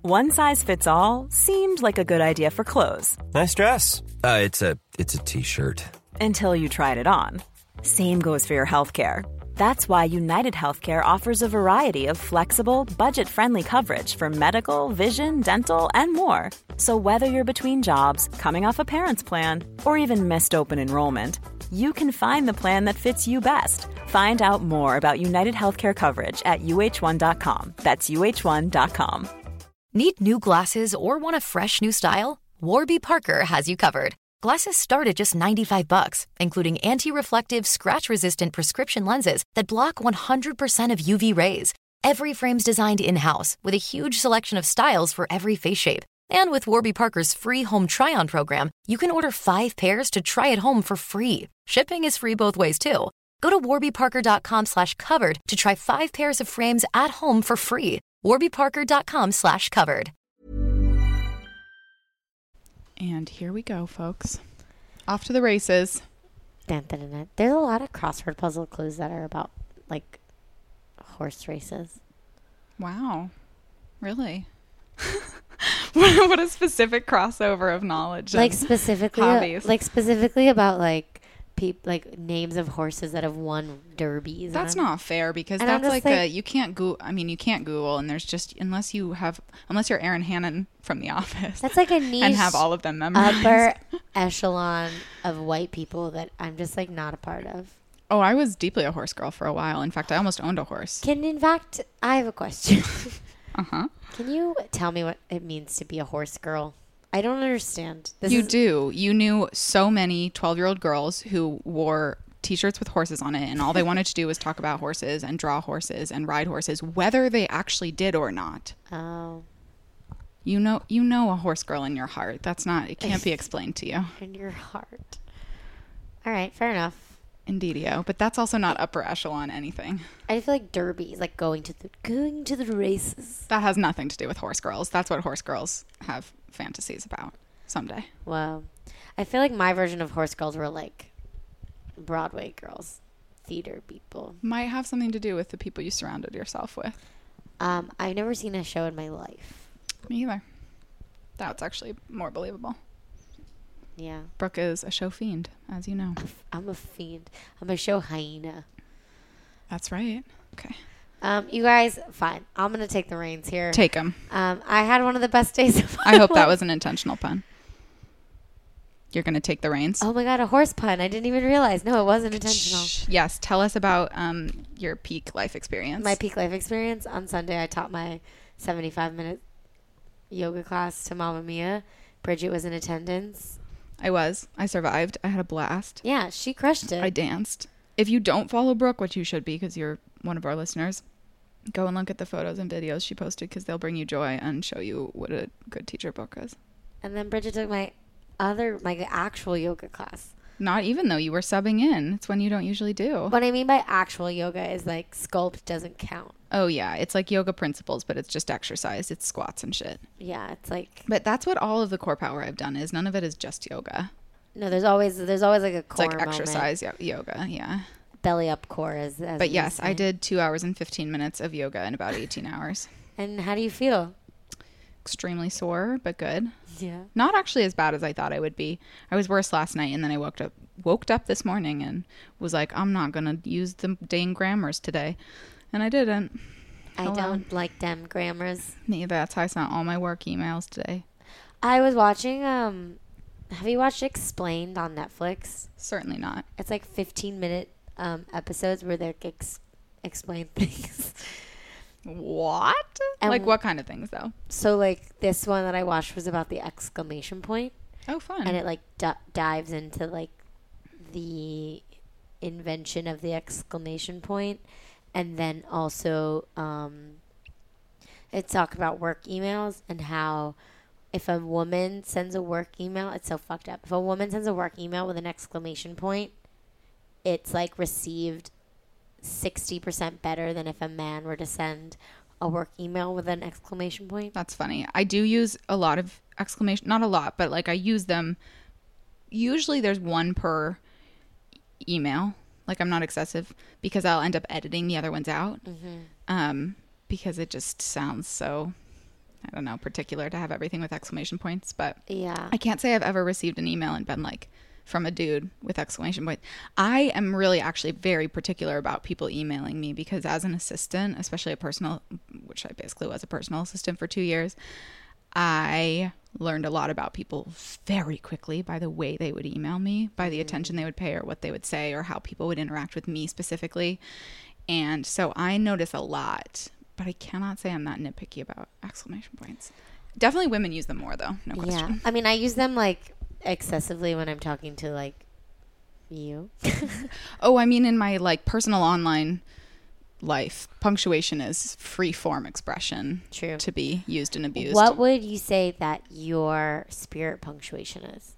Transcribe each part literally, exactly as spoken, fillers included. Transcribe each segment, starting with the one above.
One size fits all seemed like a good idea for clothes. Nice dress. Uh, it's a it's a t-shirt. Until you tried it on. Same goes for your healthcare. That's why United Healthcare offers a variety of flexible, budget-friendly coverage for medical, vision, dental, and more. So whether you're between jobs, coming off a parent's plan, or even missed open enrollment, you can find the plan that fits you best. Find out more about United Healthcare coverage at U H one dot com. That's U H one dot com. Need new glasses or want a fresh new style? Warby Parker has you covered. Glasses start at just ninety-five bucks, including anti-reflective, scratch-resistant prescription lenses that block one hundred percent of U V rays. Every frame's designed in-house with a huge selection of styles for every face shape. And with Warby Parker's free home try-on program, you can order five pairs to try at home for free. Shipping is free both ways, too. Go to warbyparker.com slash covered to try five pairs of frames at home for free. warbyparker.com slash covered. And here we go, folks. Off to the races. Dun, dun, dun, dun. There's a lot of crossword puzzle clues that are about, like, horse races. Wow. Really? what, what a specific crossover of knowledge. Like, specifically, hobbies. like, specifically about, like, peop, like names of horses that have won derbies. That's not fair because and that's like, like a, you can't go. I mean, you can't Google, and there's just unless you have unless you're Aaron Hannon from The Office. That's like a niche and have all of them memorized. Upper echelon of white people that I'm just like not a part of. Oh, I was deeply a horse girl for a while. In fact, I almost owned a horse. Can in fact, I have a question. uh huh. Can you tell me what it means to be a horse girl? I don't understand. This you is- do. You knew so many twelve-year-old girls who wore T-shirts with horses on it, and all they wanted to do was talk about horses and draw horses and ride horses, whether they actually did or not. Oh. You know, you know a horse girl in your heart. That's not. It can't be explained to you. In your heart. All right, fair enough. Indeedio, but that's also not upper echelon anything. I feel like derbies, like going to the going to the races. That has nothing to do with horse girls. That's what horse girls have fantasies about someday. Wow. I feel like my version of horse girls were like Broadway girls, theater people. Might have something to do with the people you surrounded yourself with. Um, I've never seen a show in my life. Me either. That's actually more believable. Yeah. Brooke is a show fiend, as you know. I'm a fiend. I'm a show hyena. That's right. Okay. Um, you guys, fine. I'm going to take the reins here. Take them. Um, I had one of the best days of my I hope life. that was an intentional pun. You're going to take the reins? Oh my God, a horse pun. I didn't even realize. No, it wasn't intentional. Yes. Tell us about um, your peak life experience. My peak life experience. On Sunday, I taught my seventy-five minute yoga class to Mamma Mia. Bridget was in attendance. I was. I survived. I had a blast. Yeah, she crushed it. I danced. If you don't follow Brooke, which you should be because you're one of our listeners, go and look at the photos and videos she posted because they'll bring you joy and show you what a good teacher Brooke is. And then Bridget took my other, my actual yoga class. Not even though you were subbing in. It's when you don't usually do. What I mean by actual yoga is like sculpt doesn't count. Oh, yeah. It's like yoga principles, but it's just exercise. It's squats and shit. Yeah, it's like... But that's what all of the core power I've done is. None of it is just yoga. No, there's always there's always like a core It's like moment. exercise yo- yoga, yeah. Belly up core as, as But we yes, say. I did two hours and fifteen minutes of yoga in about eighteen hours. And how do you feel? Extremely sore, but good. Yeah. Not actually as bad as I thought I would be. I was worse last night, and then I woke up woke up this morning and was like, I'm not going to use the dang grammars today. And I didn't. I Hello. don't like them grammars. Neither. That's how I sent all my work emails today. I was watching, um, have you watched Explained on Netflix? Certainly not. It's like fifteen minute um, episodes where they ex- explain things. What? And like what kind of things, though? So like this one that I watched was about the exclamation point. Oh, fun. And it like d- dives into like the invention of the exclamation point, and then also um, it talked about work emails and how if a woman sends a work email, it's so fucked up. If a woman sends a work email with an exclamation point, it's like received sixty percent better than if a man were to send a work email with an exclamation point. That's funny. I do use a lot of exclamation, not a lot, but like I use them. Usually there's one per email. Like I'm not excessive because I'll end up editing the other ones out. Mm-hmm. Um, because it just sounds so I don't know, particular to have everything with exclamation points, but Yeah. I can't say I've ever received an email and been like, from a dude with exclamation point. I am really actually very particular about people emailing me because as an assistant, especially a personal, which I basically was a personal assistant for two years, I learned a lot about people very quickly by the way they would email me, by the attention they would pay or what they would say or how people would interact with me specifically. And so I notice a lot, but I cannot say I'm that nitpicky about exclamation points. Definitely women use them more though, no question. Yeah. I mean, I use them like excessively when I'm talking to like you. Oh, I mean in my like personal online life, punctuation is free form expression. True. To be used and abused. What would you say that your spirit punctuation is?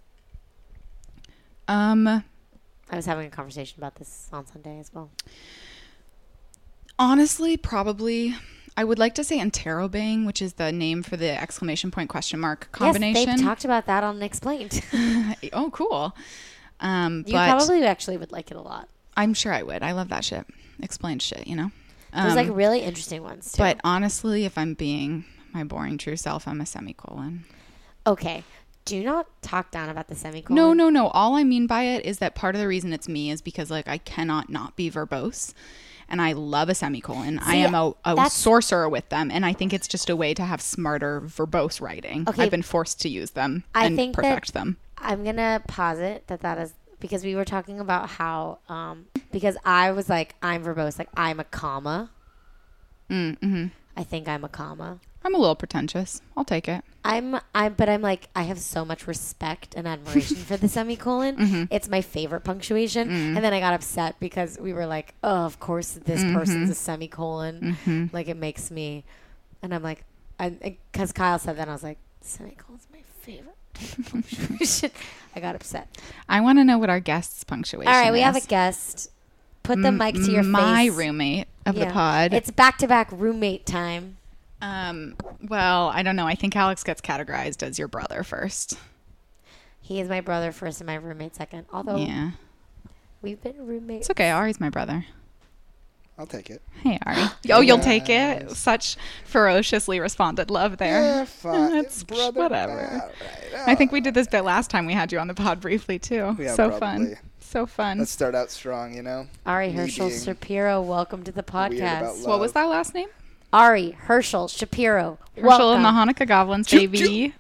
Um I was having a conversation about this on Sunday as well. Honestly, probably I would like to say interrobang, which is the name for the exclamation point question mark combination. Yes, they've talked about that on Explained. Oh, cool. Um, You but probably actually would like it a lot. I'm sure I would. I love that shit. Explained shit, you know? There's Um, like really interesting ones too. But honestly, if I'm being my boring true self, I'm a semicolon. Okay. Do not talk down about the semicolon. No, no, no. All I mean by it is that part of the reason it's me is because like I cannot not be verbose. And I love a semicolon. I See, am a, a that's- sorcerer with them. And I think it's just a way to have smarter verbose writing. Okay. I've been forced to use them I and think that- perfect them. I'm going to posit that that is because we were talking about how, um, because I was like, I'm verbose, like I'm a comma. Mm, mm-hmm. I think I'm a comma. I'm a little pretentious. I'll take it. I'm, I'm, but I'm like, I have so much respect and admiration for the semicolon. Mm-hmm. It's my favorite punctuation. Mm. And then I got upset because we were like, oh, of course this Mm-hmm. person's a semicolon. Like it makes me, and I'm like, because Kyle said that, and I was like, semicolon's my favorite type of punctuation. I got upset. I want to know what our guest's punctuation All right, we is. have a guest. Put the mic to your My face. roommate of Yeah. the pod. It's back-to-back roommate time. Um, well, I don't know. I think Alex gets categorized as your brother first. He is my brother first and my roommate second. Although Yeah. we've been roommates. It's okay. Ari's my brother. I'll take it. Hey, Ari. Oh, you'll take it? Yes. Such ferociously responded love there. Yeah, fine. That's Brother, whatever. all right, I think we all did this bit last time we had you on the pod briefly, too. Yeah, so probably. fun. So fun. Let's start out strong, you know? Ari Me Herschel being Shapiro, welcome to the weird about podcast. What was love. that last name? Ari Herschel Shapiro, Herschel and the welcome. Hanukkah Goblins, baby.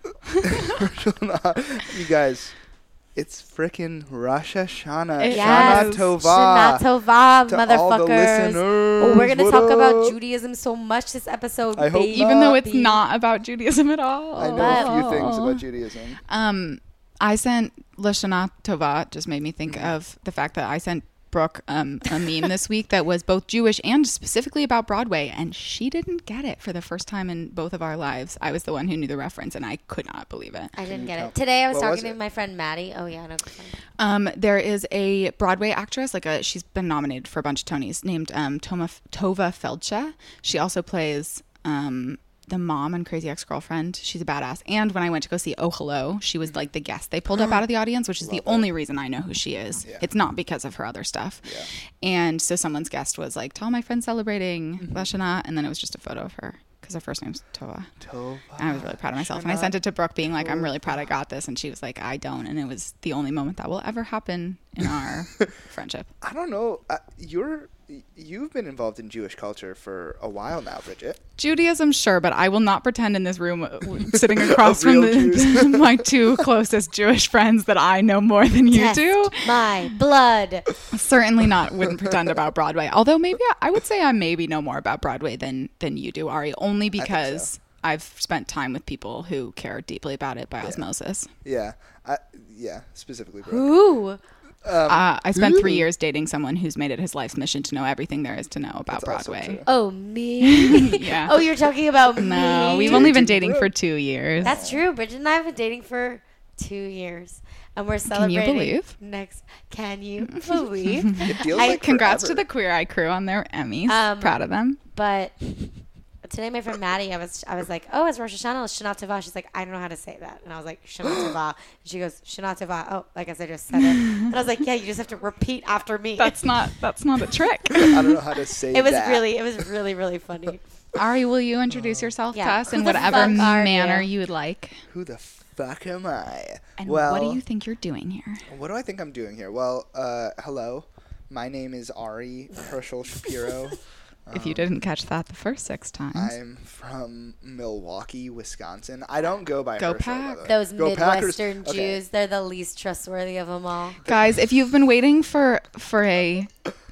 You guys, it's frickin' Rosh Hashanah. It Shana is. Tova. Shana Tova, To motherfuckers. all the listeners, Oh, we're gonna what talk about up? Judaism so much this episode. I hope baby. Even though it's Baby. not about Judaism at all. I know But- a few things about Judaism. Um, I sent Lashana Tova, just made me think Mm-hmm. of the fact that I sent Brooke um, a meme this week that was both Jewish and specifically about Broadway, and she didn't get it for the first time in both of our lives. I was the one who knew the reference, and I could not believe it. I didn't you get tell- it. Today I was what talking was to it? my friend Maddie. Oh yeah, I know. Um, there is a Broadway actress, like a she's been nominated for a bunch of Tonys, named um, Toma, Tova Feldche. She also plays um, the mom in Crazy Ex-Girlfriend. She's a badass. And when I went to go see Oh Hello, she was like the guest they pulled up out of the audience, which is the only reason I know who she is. Yeah. It's not because of her other stuff. Yeah. And so someone's guest was like, tell my friend celebrating Mm-hmm. Lashana. And then it was just a photo of her because her first name's Tova. Tova. And I was really proud of myself. And I sent it to Brooke being like, I'm really proud I got this. And she was like, I don't. And it was the only moment that will ever happen in our friendship. I don't know. Uh, you're you've been involved in Jewish culture for a while now, Bridget. Judaism, sure, but I will not pretend in this room uh, sitting across from real the, Jews. my two closest Jewish friends that I know more than you Test do. my blood. Certainly not wouldn't pretend about Broadway. Although maybe I, I would say I maybe know more about Broadway than than you do, Ari, only because so. I've spent time with people who care deeply about it by osmosis. Yeah. I, yeah, specifically Brooke. Ooh. Uh, I spent three Ooh. years dating someone who's made it his life's mission to know everything there is to know about That's also Broadway. true. Oh me. Yeah. Oh, you're talking about No, me. we've only been Dating dating Brooke. for two years. That's true. Bridget and I have been dating for two years, and we're you celebrating. believe? Next, can you believe? It feels I- like Congrats to forever. the Queer Eye crew on their Emmys. Um, Proud of them. But today, my friend Maddie, I was, I was like, "Oh, it's Rosh Hashanah, it's Shana Tova." She's like, "I don't know how to say that," and I was like, "Shana Tova." And she goes, "Shana Tova." Oh, I guess I just said it. And I was like, "Yeah, you just have to repeat after me." That's not that's not a trick. I don't know how to say it was that. really, it was really, really funny. Ari, will you introduce yourself Yeah. to us in Who the whatever fuck are manner you? you would like? Who the fuck am I? And well, what do you think you're doing here? What do I think I'm doing here? Well, uh, hello. My name is Ari Herschel Shapiro. If you didn't catch that the first six times. I'm from Milwaukee, Wisconsin. I don't go by Go Herschel, Pack. by the way. Those Go Packers. Midwestern Okay. Jews, they're the least trustworthy of them all. Guys, if you've been waiting for for a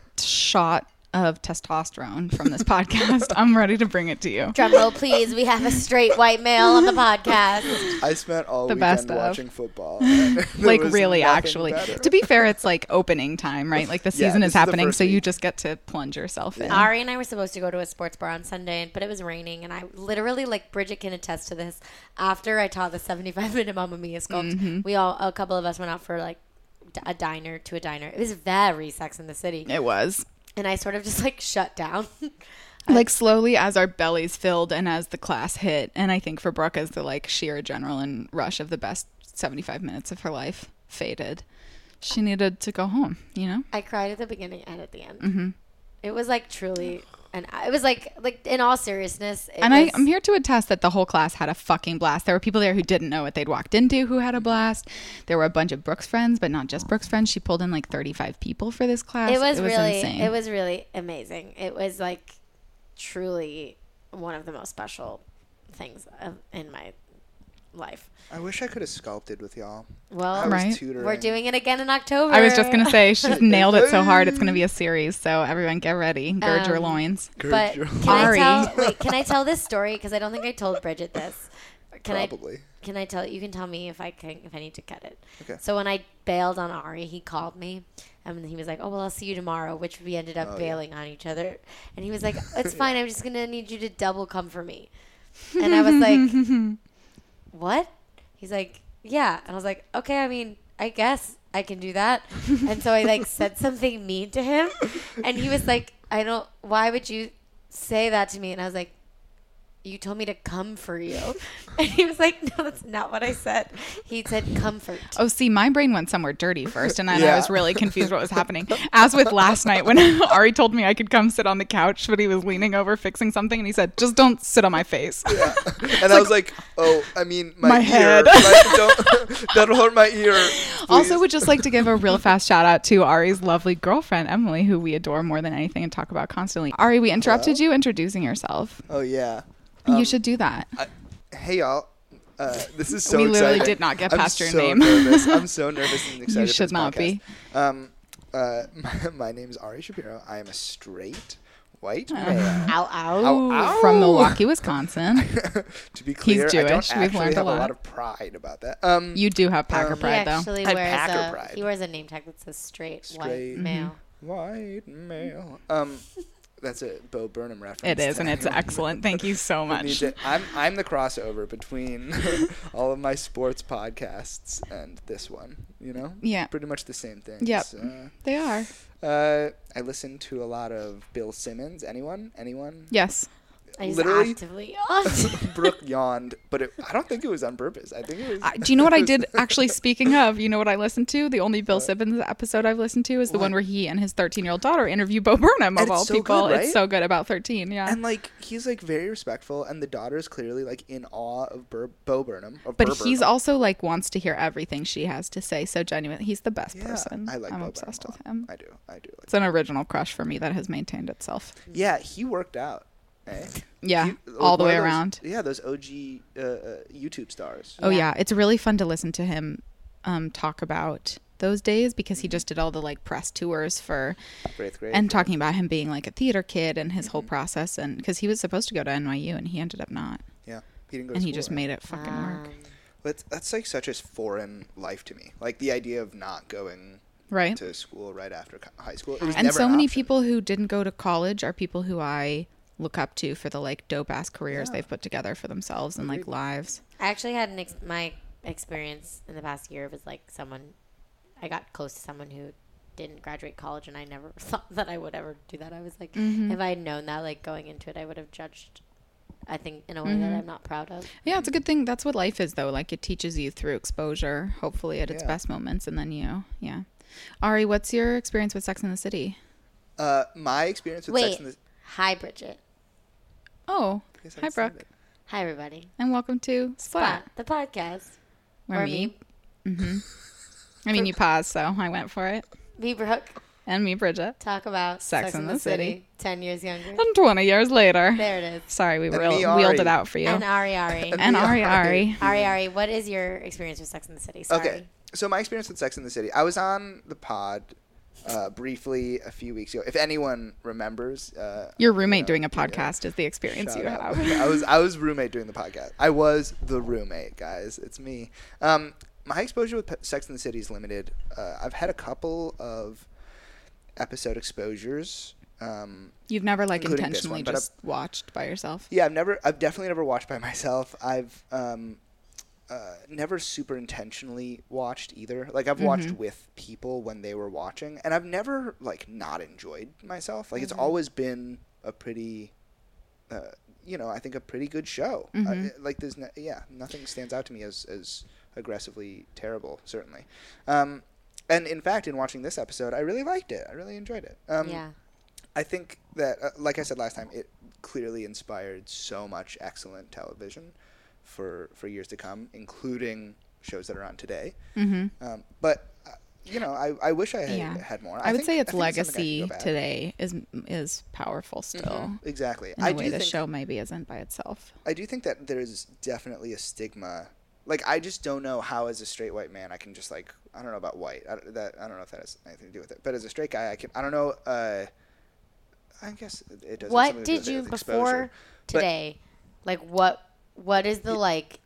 shot of testosterone from this podcast, I'm ready to bring it to you. Drum roll, please. We have a straight white male on the podcast. I spent all The weekend best of. watching football. and there Like was really, nothing actually. better. To be fair, it's like opening time, right? Like the Yeah, season this is is the happening, first so you week. just get to plunge yourself in. Ari and I were supposed to go to a sports bar on Sunday, but it was raining, and I literally, like Bridget can attest to this. After I taught the seventy-five minute Mamma Mia sculpt, Mm-hmm. we all, a couple of us went out for like d- a diner to a diner. It was very Sex in the City, It was. and I sort of just like shut down. Like slowly as our bellies filled and as the class hit, and I think for Brooke as the like sheer adrenaline rush of the best seventy-five minutes of her life faded, she needed to go home, you know? I cried at the beginning and at the end. Mm-hmm. It was like truly, and it was like like in all seriousness. It And I, was, I'm here to attest that the whole class had a fucking blast. There were people there who didn't know what they'd walked into who had a blast. There were a bunch of Brooke's friends, but not just Brooke's friends. She pulled in like thirty-five people for this class. It was, really, insane. it was really amazing. It was like truly one of the most special things of, in my life. I wish I could have sculpted with y'all. Well, I was Right. tutoring. we're doing it again in October. I was just going to say, she's nailed it so hard. It's going to be a series. So everyone get ready. Gird your Um, loins. Gird But your can Ari. I tell? Wait, can I tell this story? Because I don't think I told Bridget this. Can Probably. I? Can I tell? You can tell me if I can, if I need to cut it. Okay. So when I bailed on Ari, he called me, and he was like, "Oh well, I'll see you tomorrow," which we ended up Oh, yeah. bailing on each other. And he was like, "It's fine. I'm just gonna need you to double come for me." And I was like, "What?" He's like, "Yeah." And I was like, "Okay. I mean, I guess I can do that." And so I like said something mean to him, and he was like, "I don't. Why would you say that to me?" And I was like, "You told me to come for you." And he was like, "No, that's not what I said." He said comfort. Oh, see, my brain went somewhere dirty first, and then I Yeah. was really confused what was happening. As with last night when Ari told me I could come sit on the couch, but he was leaning over fixing something, and he said, "Just don't sit on my face." Yeah. And I was like, oh, I mean, my, My ear. head. Like, don't, that'll hurt my ear. Also, please. would just like to give a real fast shout out to Ari's lovely girlfriend, Emily, who we adore more than anything and talk about constantly. Ari, we interrupted you introducing yourself. Oh, yeah. you should do that. I, hey, y'all. Uh, this is so We literally exciting. did not get I'm past your so name. Nervous. I'm so nervous and excited. You for should this not podcast. be. Um, uh, my, my name is Ari Shapiro. I am a straight white Uh-huh. male. Ow, ow. Ow, ow. From Milwaukee, Wisconsin. To be clear, I Jewish. don't We've actually learned a have a lot. lot of pride about that. Um, You do have Packer Um, He pride, though. actually I wears Packer a pride. he wears a name tag that says straight, Straight. white Mm-hmm. male. white male. Um, that's a Bo Burnham reference. It is, to and it's anyone excellent. Thank you so who needs much. it. I'm I'm the crossover between all of my sports podcasts and this one. You know, Yeah. pretty much the same thing. Yep. Uh, They are. uh, I listen to a lot of Bill Simmons. Anyone? Anyone? Yes. He's Literally- actively. Brooke yawned, but it, I don't think it was on purpose. I think it was. Uh, do you know what I did? Actually, speaking of, you know what I listened to? The only Bill Simmons episode I've listened to is the one where he and his thirteen-year-old daughter interview Bo Burnham, of And it's all so people. good, right? It's so good about thirteen, yeah. And like he's like very respectful, and the daughter is clearly like in awe of Bur- Bo Burnham. Of But Burr he's Burnham. also like wants to hear everything she has to say. So genuine. He's the best Yeah, person. I like I'm Bo obsessed Burnham with a lot. him. I do. I do. Like It's an original crush for me that has maintained itself. Yeah, he worked out. Eh? Yeah, He- all the one way of those- around. Yeah, those O G uh, uh, YouTube stars. Oh Yeah. yeah, it's really fun to listen to him um, talk about those days because he just did all the like press tours for For eighth grade. and talking about him being like a theater kid and his whole process, and because he was supposed to go to N Y U and he ended up not, Yeah, he didn't go. and to he school, just right? made it fucking work. Um, But that's like such a foreign life to me. Like the idea of not going Right. to school right after co- high school. It was And never so an many option. people who didn't go to college are people who I look up to for the like dope ass careers Yeah. they've put together for themselves and like Agreed. lives. I actually had an ex- my experience in the past year was like someone I got close to someone who didn't graduate college, and I never thought that I would ever do that. I was like, Mm-hmm. if I had known that, like going into it, I would have judged. I think in a way Mm-hmm. that I'm not proud of. Yeah, it's a good thing. That's what life is, though. Like, it teaches you through exposure, hopefully at its Yeah. best moments, and then you, yeah. Ari, what's your experience with Sex and the City? Uh, my experience with Wait, Sex and the hi Bridget. Oh, Because I'm hi, Brooke. excited. Hi, everybody. And welcome to Splat. Splat, the podcast. Where Or me. Mm-hmm. I mean, you paused, so I went for it. Me, Brooke, And me, Bridget. talk about Sex and the City. Ten years younger. And twenty years later. There it is. Sorry, we And real- me, wheeled Ari. it out for you. And Ari Ari. And Ari Ari. Ari Ari, what is your experience with Sex and the City? Sorry. Okay, so my experience with Sex and the City. I was on the pod uh, briefly a few weeks ago. If anyone remembers, uh, Your roommate you know, doing a yeah. podcast is the experience Shout you out. have. I was I was roommate doing the podcast. I was the roommate, guys. It's me. Um, my exposure with Pe- Sex and the City is limited. Uh, I've had a couple of episode exposures. Um, You've never like including this intentionally one, but just watched by yourself? yeah, I've never. I've definitely never watched by myself. I've um, uh, never super intentionally watched either. Like I've watched Mm-hmm. with people when they were watching, and I've never like not enjoyed myself. Like it's always been a pretty, uh, you know, I think a pretty good show. Mm-hmm. Uh, like there's, no, yeah, nothing stands out to me as as aggressively terrible. Certainly, um, and in fact, in watching this episode, I really liked it. I really enjoyed it. Um, Yeah. I think that, uh, like I said last time, it clearly inspired so much excellent television for for years to come, including shows that are on today. Mm-hmm. Um, but uh, you know, I, I wish I had Yeah. had more. I, would think- say its I think it's something I legacy can go back. today is is powerful still. Mhm, exactly. In I a do way the think, show maybe isn't by itself. I do think that there's definitely a stigma. Like I just don't know how, as a straight white man, I can just like I don't know about white. I, that I don't know if that has anything to do with it. But as a straight guy, I can. I don't know. Uh, I guess it- it does. have What something to do did with it, you with before exposure. But- today? Like what? What is the like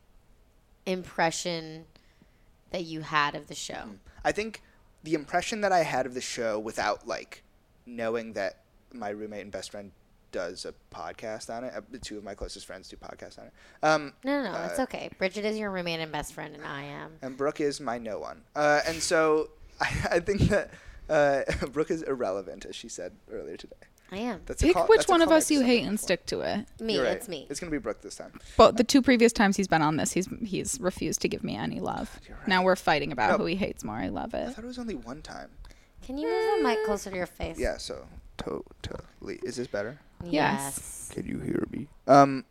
impression that you had of the show? I think the impression that I had of the show without like knowing that my roommate and best friend does a podcast on it. Uh, two of my closest friends do podcasts on it. Um, No, no, no, uh, it's okay. Bridget is your roommate and best friend, and I am. and Brooke is my no one. Uh, and so I, I think that uh, Brooke is irrelevant, as she said earlier today. I am. That's a Pick call- which that's a one of callback us to you something hate and before. stick to it. Me, You're right. it's me. It's gonna be Brooke this time. But the two previous times he's been on this, he's he's refused to give me any love. You're right. Now we're fighting about No. who he hates more. I love I it. thought it was only one time. Can you move the mic closer to your face? Yeah. So totally. Is this better? Yes. Can you hear me? Um,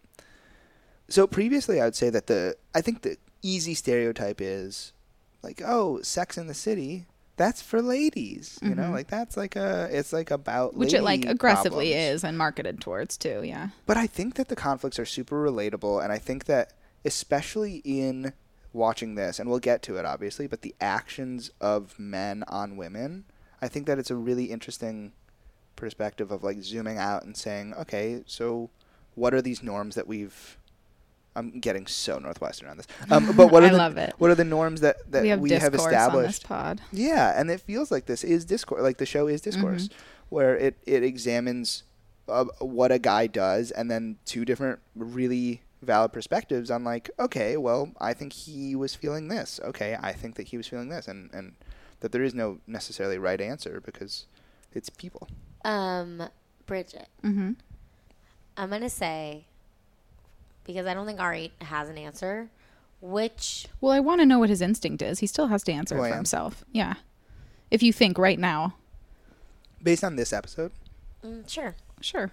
so previously, I would say that the I think the easy stereotype is like, oh, Sex in the City, that's for ladies. You know, Mhm. like that's like a it's like about Which it like lady aggressively problems. is and marketed towards too. Yeah. But I think that the conflicts are super relatable, and I think that especially in watching this, and we'll get to it obviously, but the actions of men on women, I think that it's a really interesting perspective of like zooming out and saying, okay, so what are these norms that we've I'm getting so Northwestern on this. Um, but what are I the, love it. What are the norms that, that we have we discourse have established? on this pod. Yeah, and it feels like this is discourse. Like the show is discourse, Mm-hmm. where it it examines uh, what a guy does, and then two different really valid perspectives on like, okay, well, I think he was feeling this. Okay, I think that he was feeling this, and and that there is no necessarily right answer because it's people. Um, Bridget, Mm-hmm. I'm gonna say because I don't think Ari has an answer. Which Well, I want to know what his instinct is. He still has to answer Who it I for am? himself. Yeah. If you think right now, Based on this episode, mm, sure. sure.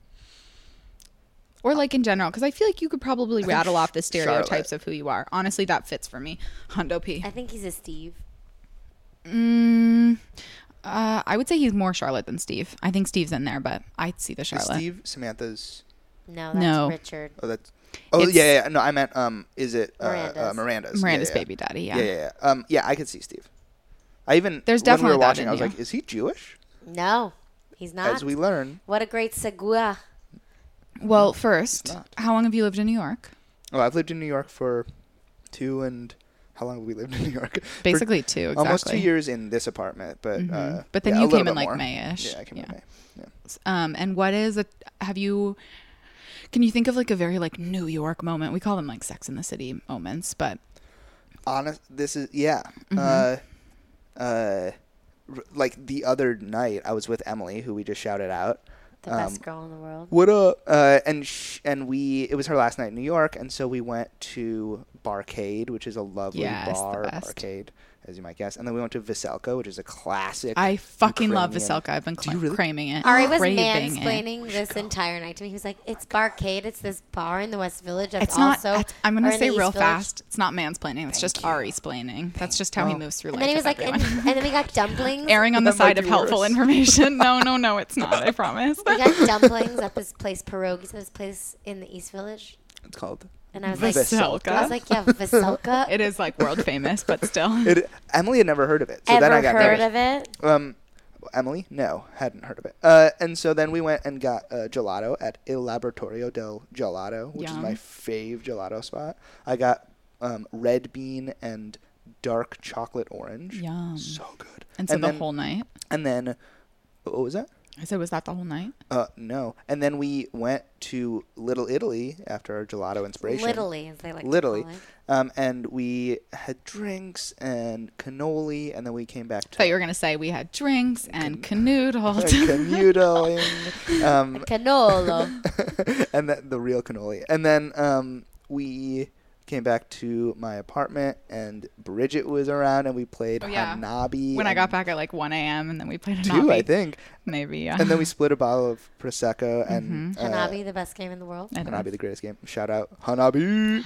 Or like in general, because I feel like you could probably think rattle off the Sh- stereotypes Charlotte. of who you are. Honestly, that fits for me. Hundo P. I think he's a Steve. Mm, uh, I would say he's more Charlotte than Steve. I think Steve's in there, but I'd see the is Charlotte. Steve Samantha's. No, that's No. Richard. Oh, that's. Oh It's- yeah, yeah, yeah. No, I meant um, is it uh, Miranda's. Uh, Miranda's? Yeah, Miranda's yeah, yeah. baby daddy, yeah. Yeah, yeah, yeah. Um, yeah, I could see Steve. I even There's when definitely we were that watching, in I was you. like, is he Jewish? No, he's not. As we learn. What a great segue. Well, first, not. how long have you lived in New York? Oh, I've lived in New York for two and how long have we lived in New York? For Basically two, exactly. almost two years in this apartment, but Mhm. uh, But then yeah, you a little came in bit like more. May-ish. Yeah, I came Yeah. in May. Yeah. Um, and what is it? Have you? Can you think of like a very like New York moment? We call them like Sex in the City moments, but Honest, this is yeah. Mm-hmm. Uh, uh, r- like the other night, I was with Emily, who we just shouted out. The Um, best girl in the world. What up? Uh, and sh- and we it was her last night in New York, and so we went to Barcade, which is a lovely Yeah, it's the bar best. arcade, as you might guess. And then we went to Veselka, which is a classic. I fucking love Ukrainian- Veselka. I've been Do you cl- really? craving it. Ari was Craving mansplaining it. this entire night to me. He was like, "It's Barcade. It's this bar in the West Village. That's It's not. also." that's- I'm or going to in say the real East Village." fast. It's not mansplaining. It's just Ari splaining. That's just how he moves through And life. then he was with like, and, everyone. and then we got dumplings. Erring on the That might side of be helpful worse. information. No, no, no, it's not. I promise. We got dumplings at this place, pierogies at this place in the East Village. It's called. And I was like, Veselka. I was like, yeah, Veselka. It is like world famous, but still. It, Emily had never heard of it. So Ever then I got heard nervous. of it? Um, Emily? No, hadn't heard of it. Uh, and so then we went and got uh, gelato at Il Laboratorio del Gelato, which Yum. is my fave gelato spot. I got um, red bean and dark chocolate orange. Yum. So good. And so the then, whole night. And then, what was that? I said, was that the whole night? Uh, no. And then we went to Little Italy after our gelato inspiration. Literally, as they like Literally. to call it. Um, and we had drinks and cannoli, and then we came back to I thought you were going to say we had drinks and canoodled. canoodling. um, Canolo. and the, the real cannoli. And then um, we came back to my apartment, and Bridget was around, and we played Oh, yeah. Hanabi. When I and got back at like one a.m. and then we played a two, I think. Maybe, yeah. And then we split a bottle of Prosecco, and uh, Hanabi, the best game in the world. It Hanabi, is. the greatest game. Shout out Hanabi.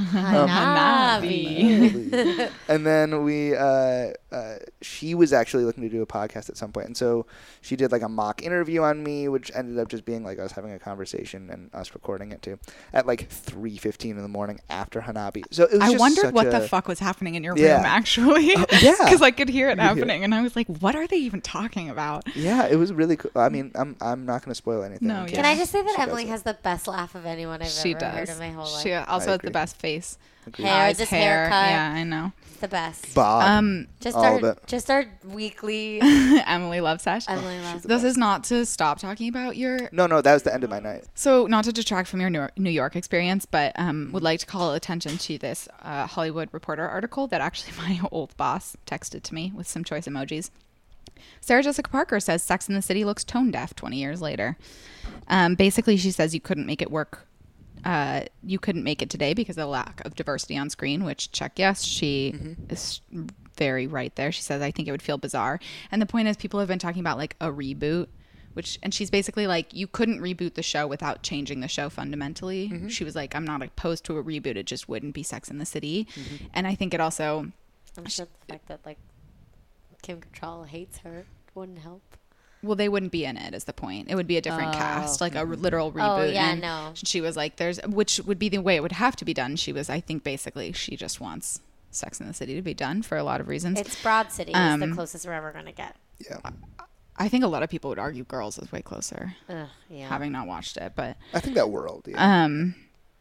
Hanabi. And then we, uh, uh, she was actually looking to do a podcast at some point, and so she did like a mock interview on me, which ended up just being like us having a conversation and us recording it too at like three fifteen in the morning after Hanabi. So it was I just wondered such what a, the fuck was happening in your Yeah. room, actually. Uh, yeah. Because I could hear it You could hear happening, and I was like, what are they even talking about? Yeah, it was really cool. I mean, I'm I'm not going to spoil anything. No, in yeah. Can I case just say that she Emily does it. has the best laugh of anyone I've She ever does. heard in my whole life? She also I has the agree. best face. Agreed. Hair, Eyes, this hair. haircut. Yeah, I know. It's the best. Bob. Um, Just all our, of it. just our weekly Emily Love Sesh. Emily Love. This is not to stop talking about your No, no, that was the end of my night. So, not to detract from your New York, New York experience, but um, would like to call attention to this uh, Hollywood Reporter article that actually my old boss texted to me with some choice emojis. Sarah Jessica Parker says Sex and the City looks tone deaf twenty years later. Um, basically, she says you couldn't make it work. Uh, you couldn't make it today because of the lack of diversity on screen, which check yes. She Mm-hmm. is very right there. She says, I think it would feel bizarre. And the point is, people have been talking about like a reboot. Which, and she's basically like, you couldn't reboot the show without changing the show fundamentally. Mm-hmm. She was like, I'm not opposed to a reboot. It just wouldn't be Sex and the City. Mm-hmm. And I think it also, I'm sure the fact that like Kim Cattrall hates her wouldn't help. well, they wouldn't be in it is the point. It would be a different Oh. cast, like a r- literal reboot. Oh, yeah, and no. She was like, there's, which would be the way it would have to be done. She was, I think basically she just wants Sex and the City to be done for a lot of reasons. It's Broad City. Um, It's the closest we're ever gonna get. Yeah. I think a lot of people would argue Girls is way closer, Ugh, yeah. having not watched it, but I think that world. Yeah. Um,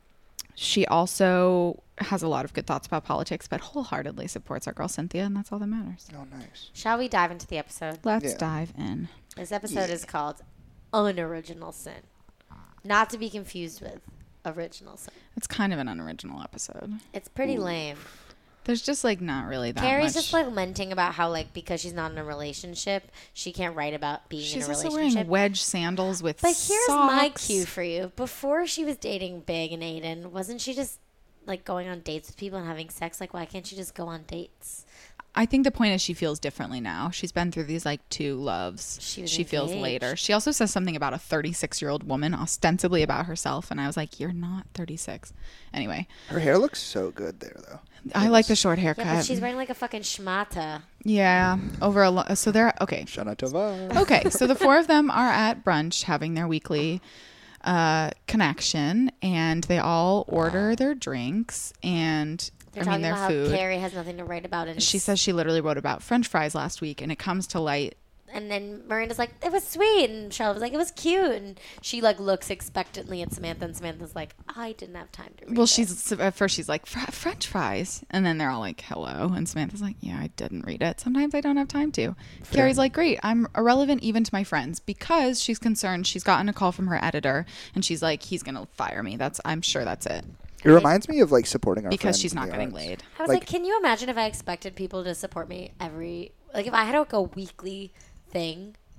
she also has a lot of good thoughts about politics, but wholeheartedly supports our girl Cynthia, and that's all that matters. oh, nice. Shall we dive into the episode? Let's Yeah. dive in. This episode is called Unoriginal Sin, not to be confused with Original Sin. It's kind of an unoriginal episode. It's pretty lame. There's just like not really that Carrie's much. just like lamenting about how like because she's not in a relationship, she can't write about being She's in a also relationship. wearing wedge sandals with But here's my socks. cue for you. Before she was dating Big and Aiden, wasn't she just like going on dates with people and having sex? Like, why can't she just go on dates? I think the point is she feels differently now. She's been through these like two loves. She was she feels engaged. later. She also says something about a thirty-six-year-old woman, ostensibly about herself, and I was like, "You're not thirty-six." Anyway, Her hair looks so good there, though. I like the short haircut. Yeah, but she's wearing like a fucking schmata. Yeah, over a lo- so they're okay. Shana Tova. Okay, so the four of them are at brunch having their weekly uh, connection, and they all order their drinks and They're I mean talking their about food. how Carrie has nothing to write about. And She says she literally wrote about French fries last week, and it comes to light. and then Miranda's like, it was sweet. And Charlotte was like, it was cute. And she like looks expectantly at Samantha, and Samantha's like, I didn't have time to read Well, this." she's at first she's like "Fr- French fries, and then they're all like hello, and Samantha's like, yeah, I didn't read it. Sometimes I don't have time to. Carrie's like, great, I'm irrelevant even to my friends because she's concerned. She's gotten a call from her editor, and she's like, he's gonna fire me. That's I'm sure that's it It reminds me of like supporting our because friends she's in not the getting arts. laid. I was like, like- can you imagine if I expected people to support me every like if I had like a weekly thing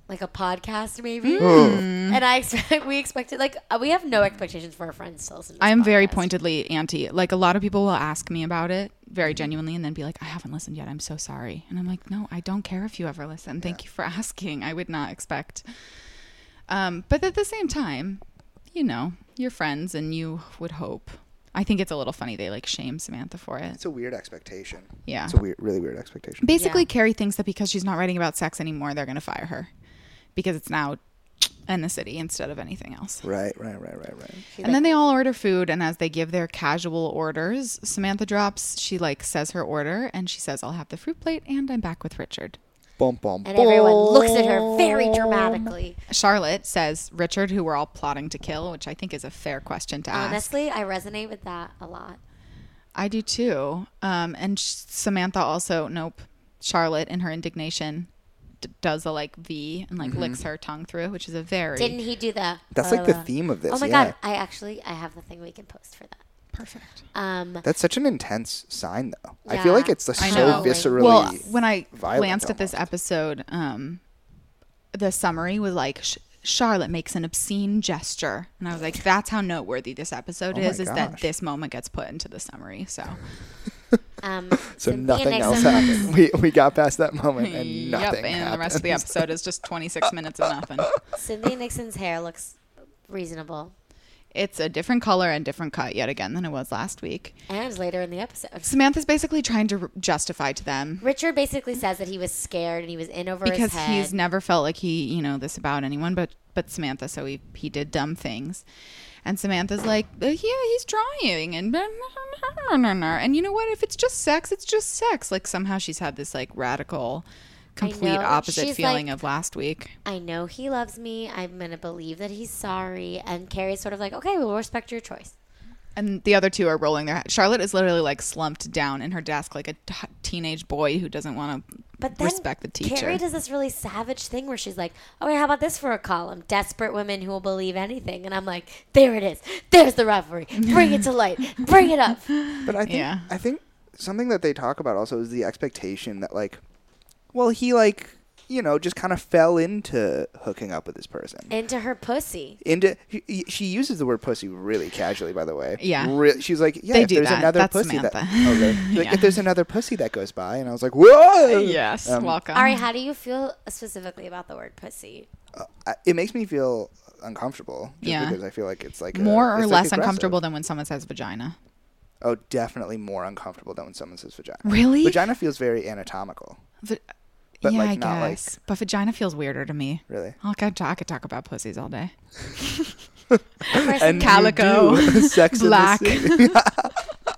like a podcast maybe. Oh. And I expect we expected like uh, we have no expectations for our friends to listen to this I am very podcast. pointedly anti. Like a lot of people will ask me about it very genuinely and then be like, I haven't listened yet. I'm so sorry. And I'm like, no, I don't care if you ever listen. Thank you for asking. I would not expect. Um, but at the same time, you know, you're friends and you would hope. I think it's a little funny they like shame Samantha for it. It's a weird expectation. Yeah. It's a weird, really weird expectation. Basically, Yeah. Carrie thinks that because she's not writing about sex anymore, they're going to fire her because it's now in the city instead of anything else. Right, right, right, right, right. She's And then like, they all order food, and as they give their casual orders, Samantha drops, she like says her order, and she says, I'll have the fruit plate, and I'm back with Richard. Bum, bum, and everyone looks at her very dramatically. Charlotte says, Richard, who we're all plotting to kill, which I think is a fair question to ask. Honestly, I resonate with that a lot. I do too. Um, and sh- Samantha also, nope, Charlotte in her indignation d- does a like V and like licks her tongue through, which is a very... Didn't he do that? That's like the theme of this. Oh my yeah. god! I actually I have the thing we can post for that. Perfect. Um, That's such an intense sign, though. I Yeah. feel like it's the I so know. viscerally. Well, when I violent glanced at this almost. episode, um, the summary was like, Sh- Charlotte makes an obscene gesture. And I was like, that's how noteworthy this episode Oh my is, is that gosh. this moment gets put into the summary. So, um, So Cynthia nothing Nixon else looks- happened. We, we got past that moment and yep. nothing And the rest of the happens. episode is just twenty-six minutes of nothing. Cynthia Nixon's hair looks reasonable. It's a different color and different cut yet again than it was last week. And later in the episode, Samantha's basically trying to r- justify to them Richard basically says that he was scared and he was in over because his head. he's never felt like he, you know, this about anyone but but Samantha, so he he did dumb things. And Samantha's like, uh, yeah, he's trying and and you know what, if it's just sex, it's just sex. Like somehow she's had this like radical complete know. opposite She's feeling like- of last week. I know he loves me. I'm gonna believe that he's sorry. And Carrie's sort of like, okay, we'll respect your choice. And the other two are rolling their head. Charlotte is literally like slumped down in her desk like a t- teenage boy who doesn't want to But then respect the teacher. Carrie does this really savage thing where she's like, okay, how about this for a column? Desperate women who will believe anything. And I'm like, there it is. There's the referee. Bring it to light. Bring it up. But I think Yeah. I think something that they talk about also is the expectation that like, well, he like you know just kind of fell into hooking up with this person. Into her pussy. Into he, she uses the word pussy really casually, by the way. Yeah. Re- she's like, yeah, They if do there's that. another That's pussy Samantha. that. Oh, really? She's like, Yeah. if there's another pussy that goes by, and I was like, whoa. Yes, Um, welcome. Ari, how do you feel specifically about the word pussy? Uh, I- it makes me feel uncomfortable. Just Yeah. Because I feel like it's like a- More or it's, like, less aggressive. uncomfortable than when someone says vagina. Oh, definitely more uncomfortable than when someone says vagina. Really? Vagina feels very anatomical. Va- But, yeah, like, I not, like- guess. But vagina feels weirder to me. Really. I could talk, I could talk about pussies all day. And you Calico, do. Sex black. in the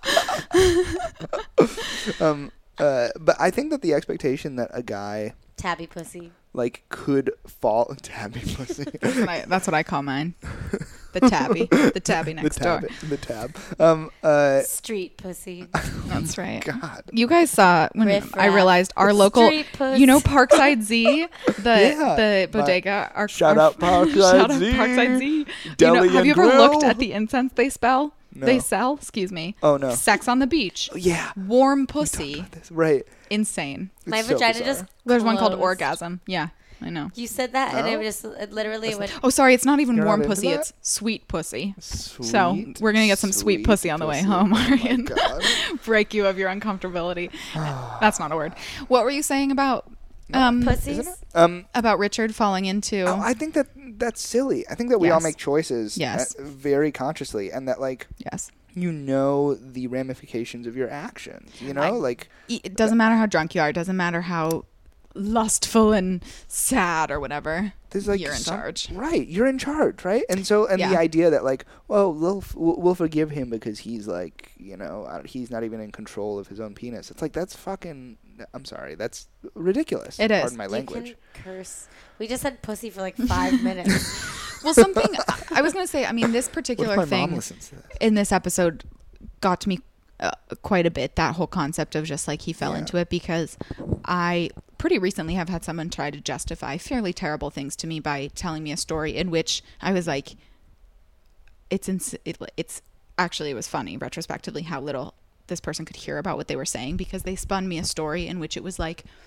City. um, uh, but I think that the expectation that a guy tabby pussy. like could fall tabby pussy. That's what I, that's what I call mine. The tabby. The tabby next the tab, door. the tab. Um, uh, Street pussy. That's right. God. You guys saw when Riff I raff. realized our local, Street puss. you know, Parkside Z, the Yeah. the My- bodega. Our, shout our- out Parkside shout out Z. Parkside Z. You know, Deli have you and ever looked Grill. at the incense they spell? No. They sell. Excuse me. Oh, no. Sex on the beach. Oh, yeah. Warm We talked pussy. about this. Right. Insane. My It's so vagina bizarre. just There's one called closed. orgasm. Yeah, I know. You said that, and No? it was just it literally went. Oh, sorry. It's not even You're warm not into pussy. that? It's sweet pussy. Sweet, So we're gonna get some sweet, pussy on the way pussy. home, Oh my Arian. God. Break you of your uncomfortability. That's not a word. What were you saying about um Pussies. Isn't it? Um, about Richard falling into? oh, I think that that's silly. I think that we all Yes. make choices Yes. uh, very consciously, and that like Yes. you know the ramifications of your actions. You know, I- like It doesn't matter how drunk you are. It doesn't matter how lustful and sad or whatever. there's like You're in some- charge. right? You're in charge, right? And so, and the Yeah. idea that like, well, we'll f- we'll we'll forgive him because he's like, you know, uh, he's not even in control of his own penis. It's like that's fucking. I'm sorry, that's ridiculous. It is. Pardon my You language. can curse. We just said pussy for like five minutes. Well, something I was going to say, I mean, this What particular if my thing mom listens to this? in this episode got to me uh, quite a bit, that whole concept of just like he fell Yeah. into it, because I pretty recently have had someone try to justify fairly terrible things to me by telling me a story in which I was like, it's ins- it, it's actually, it was funny retrospectively how little this person could hear about what they were saying, because they spun me a story in which it was like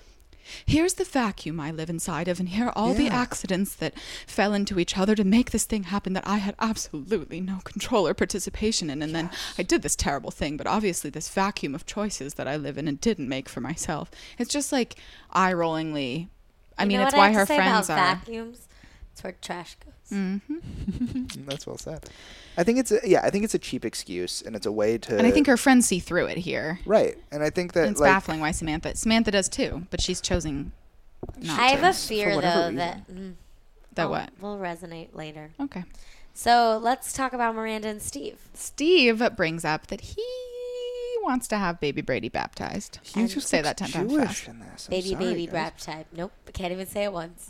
here's the vacuum I live inside of, and here are all the Yeah. accidents that fell into each other to make this thing happen that I had absolutely no control or participation in. And yes. then I did this terrible thing, but obviously this vacuum of choices that I live in and didn't make for myself. It's just like eye-rollingly. I you mean, know it's what why I have her to say friends about are. vacuums? It's where trash goes. Mm-hmm. That's well said. I think it's a, yeah. I think it's a cheap excuse, and it's a way to. And I think her friends see through it here. Right, and I think that And it's like, baffling why Samantha. Samantha does too, but she's choosing not I have to. a fear, For whatever though, reason. that... Mm, That I'll- what? Will resonate later. Okay. So let's talk about Miranda and Steve. Steve brings up that he wants to have baby Brady baptized. He And just say looks that ten times Jewish fast. in this. I'm Baby, sorry, baby, guys. brap type. Nope. I can't even say it once.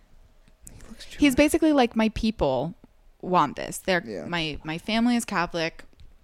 He looks He's Jewish. basically like, my people want this. They're Yeah. my my family is Catholic,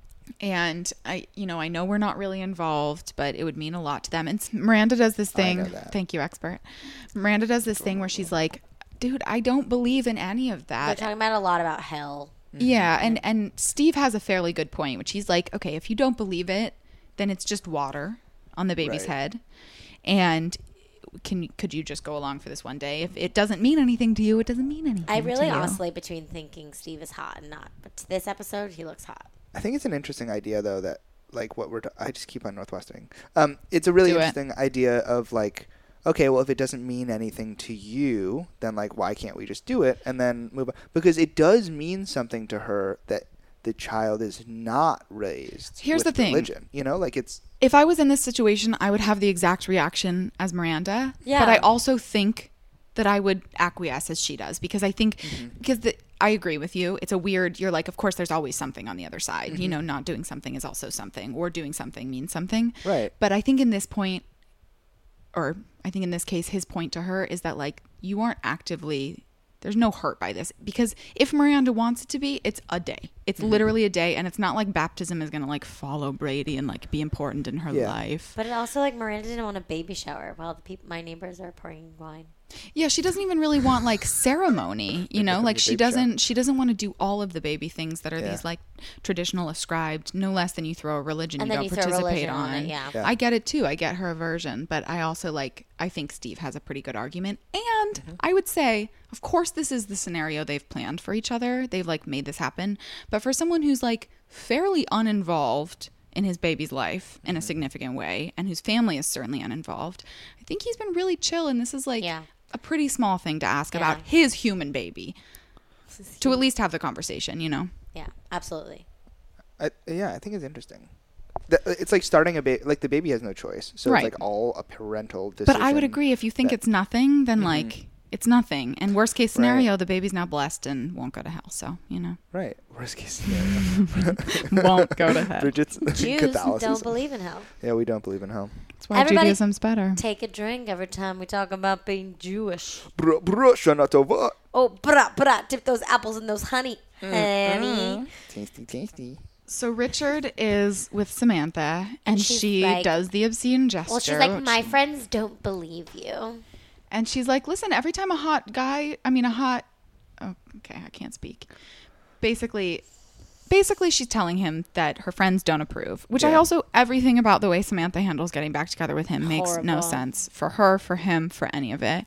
and I you know I know we're not really involved, but it would mean a lot to them. And Miranda does this I thing. know that. Thank you, expert. Miranda does this thing where she's like, dude, I don't believe in any of They're that. talking about a lot about hell. Yeah, and and Steve has a fairly good point, which he's like, okay, if you don't believe it, then it's just water on the baby's Right. head, and can could you just go along for this one day? If it doesn't mean anything to you, it doesn't mean anything. I really to you. oscillate between thinking Steve is hot and not. But to this episode, he looks hot. I think it's an interesting idea, though, that like what we're. T- I just keep on Northwestering. Um, it's a really Do it. interesting idea of like, okay, well, if it doesn't mean anything to you, then like, why can't we just do it and then move on? Because it does mean something to her that the child is not raised. Here's with the thing. religion. You know, like it's. If I was in this situation, I would have the exact reaction as Miranda. Yeah. But I also think that I would acquiesce as she does, because I think Mm-hmm. because the, I agree with you. It's a weird. You're like, of course, there's always something on the other side. Mm-hmm. You know, not doing something is also something, or doing something means something. Right. But I think in this point, or I think in this case, his point to her is that like you aren't actively. There's no hurt by this, because if Miranda wants it to be, it's a day. It's Mm-hmm. literally a day, and it's not like baptism is gonna like follow Brady and like be important in her Yeah. life. But it also, like, Miranda didn't want a baby shower while the people, my neighbors are pouring wine. Yeah, she doesn't even really want like ceremony, you know, having like a she baby shower. doesn't she doesn't want to do all of the baby things that are Yeah. these like traditional ascribed, no less than you throw a religion And you then don't you throw participate religion on on. it, yeah. Yeah. I get it too. I get her aversion, but I also like I think Steve has a pretty good argument. And Mm-hmm. I would say, of course this is the scenario they've planned for each other. They've like made this happen. But for someone who's like fairly uninvolved in his baby's life in a Mm-hmm. significant way, and whose family is certainly uninvolved, I think he's been really chill, and this is like Yeah. a pretty small thing to ask Yeah. about his human baby, to at least have the conversation, you know? Yeah, absolutely. I, yeah, I think it's interesting. The, it's like starting a baby. Like the baby has no choice, so Right. it's like all a parental decision. But I would agree, if you think that- it's nothing, then Mhm. like it's nothing. And worst case scenario, the baby's now blessed and won't go to hell. So, you know, Right. Worst case scenario. won't go to hell. Bridget's Jews Catholicism. don't believe in hell. Yeah, we don't believe in hell. That's why Everybody- Judaism's better. Take a drink every time we talk about being Jewish. Bro, bro, Shana Tova. Oh, brah, brah, dip those apples in those honey. Honey. Tasty, tasty. So Richard is with Samantha, and she's she like- does the obscene gesture. Well, she's like, which- my friends don't believe you. And she's like, listen, every time a hot guy, I mean, a hot, oh, okay, I can't speak. Basically, basically she's telling him that her friends don't approve, which I Yeah. also, everything about the way Samantha handles getting back together with him makes no Horrible. sense for her, for him, for any of it.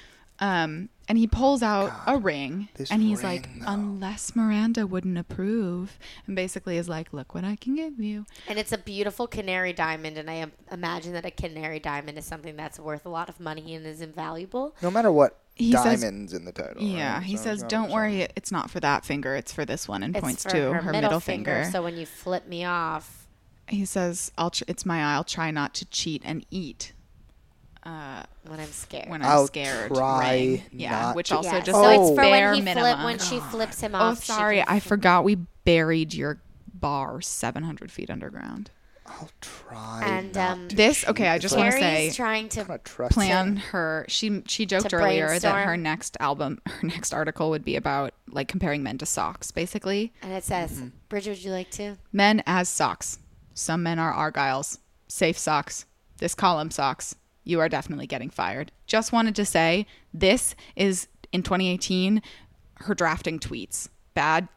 Um, and he pulls out a ring, this and he's ring, like, though. unless Miranda wouldn't approve, and basically is like, look what I can give you. And it's a beautiful canary diamond, and I am- imagine that a canary diamond is something that's worth a lot of money and is invaluable. No matter what, He says- diamonds in the title. Yeah, right? he So says, it's not don't a worry, shame. it's not for that finger, it's for this one, and It's points for to her, her middle, finger. So when you flip me off, He says, "I'll tr- it's my I'll try not to cheat and eat uh, when I'm scared. when I'm I'll scared." try ring. Yeah, not which to- also yeah, just so like it's for bare when he minimum. flip when she flips him oh, off. she sorry, can I fl- forgot we buried your bar seven hundred feet underground. I'll try. And, not um, to This- cheat. okay, I It's just like, wanna Carrie's say- trying I'm to not trust Plan it. her. She she joked To earlier that brainstorm. her next album, her next article would be about like comparing men to socks, basically. and it says, Mm-hmm. Bridget, would you like to? Men as socks. Some men are Argyles. Safe socks. This column socks. You are definitely getting fired. Just wanted to say this is in twenty eighteen her drafting tweets. Bad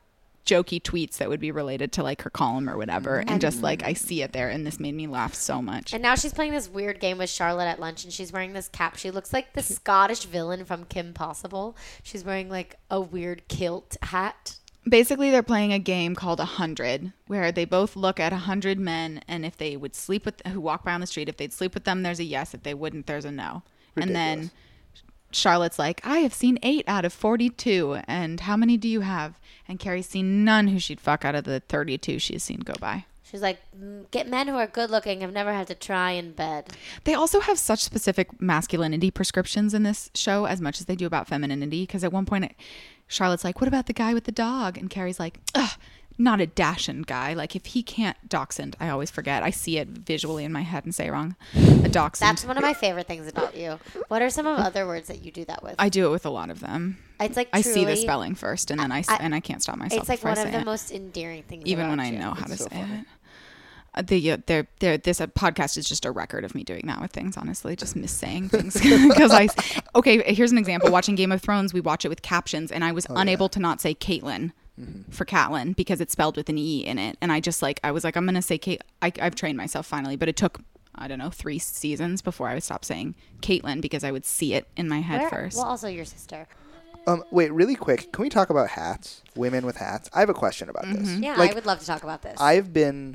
jokey tweets that would be related to like her column or whatever, and just like I see it there, and this made me laugh so much. And now she's playing this weird game with Charlotte at lunch, and she's wearing this cap. She looks like the Scottish villain from Kim Possible. She's wearing like a weird kilt hat. Basically, they're playing a game called a hundred, where they both look at a hundred men, and if they would sleep with who walk by on the street, if they'd sleep with them, there's a yes. If they wouldn't, there's a no. Ridiculous. And then Charlotte's like, I have seen eight out of forty-two, and how many do you have? And Carrie's seen none who she'd fuck out of the thirty-two she's seen go by. She's like, get men who are good looking, have never had to try in bed. They also have such specific masculinity prescriptions in this show as much as they do about femininity. Because at one point, it, Charlotte's like, what about the guy with the dog? And Carrie's like, ugh, not a dachshund guy. Like, if he can't, dachshund, I always forget. I see it visually in my head and say it wrong. A dachshund. That's one of my favorite things about you. What are some of the other words that you do that with? I do it with a lot of them. It's like I truly, see the spelling first, and then I, I and I can't stop myself. It's like one of the it. most endearing things. Even about when I you. know how it's to so say funny. it. Uh, the, uh, they're, they're, this uh, podcast is just a record of me doing that with things, honestly, just missaying things. Because I, okay, here's an example. Watching Game of Thrones, we watch it with captions, and I was oh, unable yeah. to not say Caitlyn mm-hmm. for Catelyn because it's spelled with an E in it. And I just like, I was like, I'm going to say Kate. I, I've trained myself finally, but it took, I don't know, three seasons before I would stop saying Caitlyn because I would see it in my head Where, first. Well, also your sister. Um, wait, really quick. Can we talk about hats? Women with hats. I have a question about mm-hmm. this. Yeah, like, I would love to talk about this. I've been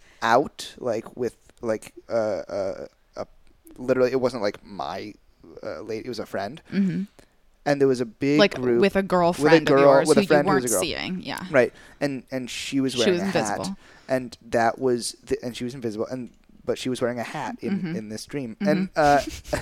out like with like uh, uh, uh literally it wasn't like my uh, lady, it was a friend, mm-hmm. and there was a big like group with a girlfriend with a girl, of yours with who a friend you weren't who was a girl. seeing, yeah, right, and and she was wearing she was a invisible. hat, and that was the, and she was invisible, and but she was wearing a hat in mm-hmm. in this dream, mm-hmm. and uh,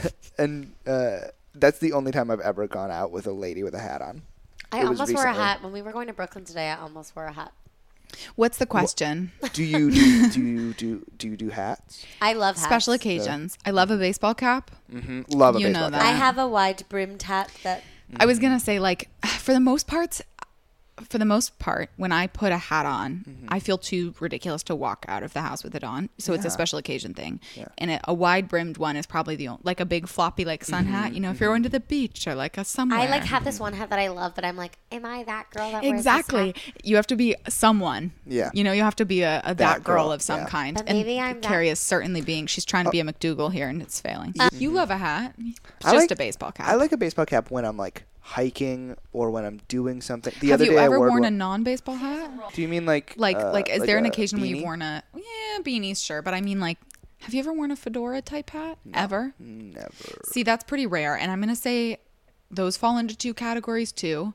and uh, that's the only time I've ever gone out with a lady with a hat on. I It was almost wore a recently. hat when we were going to Brooklyn today. I almost wore a hat. What's the question? Do you do, do you do do you do hats? I love hats. Special occasions. I love a baseball cap. Mm-hmm. Love a You know baseball that. cap. I have a wide brimmed hat that. I was gonna say, like, for the most part, for the most part, when I put a hat on, mm-hmm. I feel too ridiculous to walk out of the house with it on. So it's a Yeah. special occasion thing. Yeah. And it, a wide brimmed one is probably the only, like a big floppy like sun Mm-hmm. hat. You know, if you're going to the beach or like a somewhere. I like have this one hat that I love, but I'm like, am I that girl that wears exactly. this hat? You have to be someone. Yeah. You know, you have to be a, a that, That girl, girl, of some yeah. kind. But and maybe I'm that- Carrie is certainly being. She's trying to be a McDougal here, and it's failing. You love a hat. It's I just like- a baseball cap. I like a baseball cap when I'm like hiking or when I'm doing something. The Have other you day ever I wore worn a one- non-baseball hat? Do you mean like Like, uh, like, is there an a occasion where beanie? you've worn a yeah beanies? Sure, but I mean, like, have you ever worn a fedora type hat ever? Never. See, that's pretty rare, and I'm gonna say those fall into two categories too.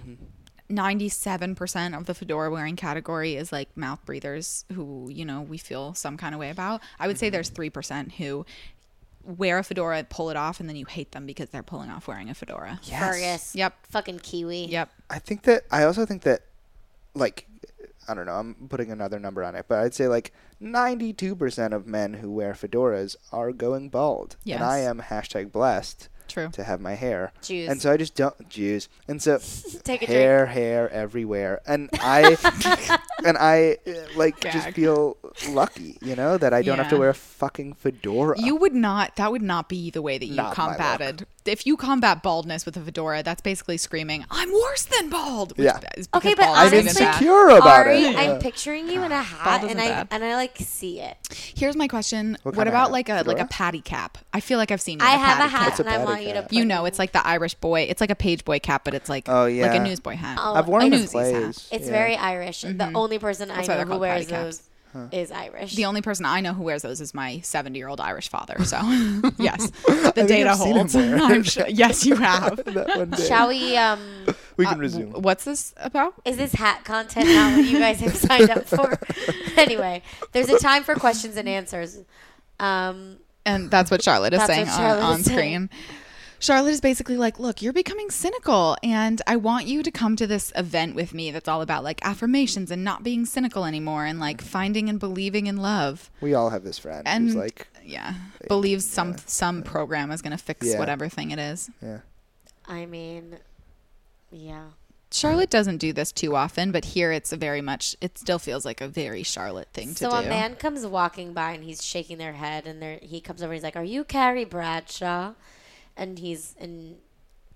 Ninety-seven percent of the fedora wearing category is like mouth breathers who, you know, we feel some kind of way about. I would say there's three percent who wear a fedora, pull it off, and then you hate them because they're pulling off wearing a fedora. Yes. Fergus. Yep. Fucking Kiwi. Yep. I think that I also think that like I don't know, I'm putting another number on it, but I'd say like ninety-two percent of men who wear fedoras are going bald. Yes. And I am hashtag blessed True. to have my hair. Jews. And so I just don't Jews. And so Take a hair, hair everywhere. And I and I uh, like just Gag. feel lucky, you know, that I don't have to Yeah. wear a fucking fedora. You would not, that would not be the way that you Not my look. combated. If you combat baldness with a fedora, that's basically screaming, I'm worse than bald. Which Yeah. is Okay, because but bald I'm isn't honestly, bad. insecure about Ari, it. I'm Yeah. picturing you in a Bald hat, isn't and I bad. and I like see it. Here's my question. What What, kind of about hat? like a like a Fedora? patty cap? I feel like I've seen you I in a have a patty hat, cap. What's a and I patty want you to. cap? Put You know, it's like the Irish boy. It's like a page boy cap, but it's like Oh, like yeah. a newsboy hat. Oh, I've worn a it in newsies hat. plays. It's Yeah. very Irish. The only person That's I why know they're who called wears patty those is Irish. The only person I know who wears those is my seventy-year-old Irish father. So, yes, the think data I've seen him holds. wear it. I'm sure. Yes, you have. that one day. Shall we? Um, We can Uh, resume. w- What's this about? is this hat content not what you guys have signed up for? Anyway, there's a time for questions and answers. Um, And that's what Charlotte is That's saying what on, Charlotte on is saying. screen. Charlotte is basically like, look, you're becoming cynical, and I want you to come to this event with me that's all about like affirmations and not being cynical anymore and like finding and believing in love. We all have this friend And who's like, yeah, believes some some program is going to fix Yeah. whatever thing it is. yeah. I mean, yeah. Charlotte doesn't do this too often, but here it's a very much, it still feels like a very Charlotte thing to So do. a man comes walking by and he's shaking their head, and they're, he comes over and he's like, "Are you Carrie Bradshaw?" And he's and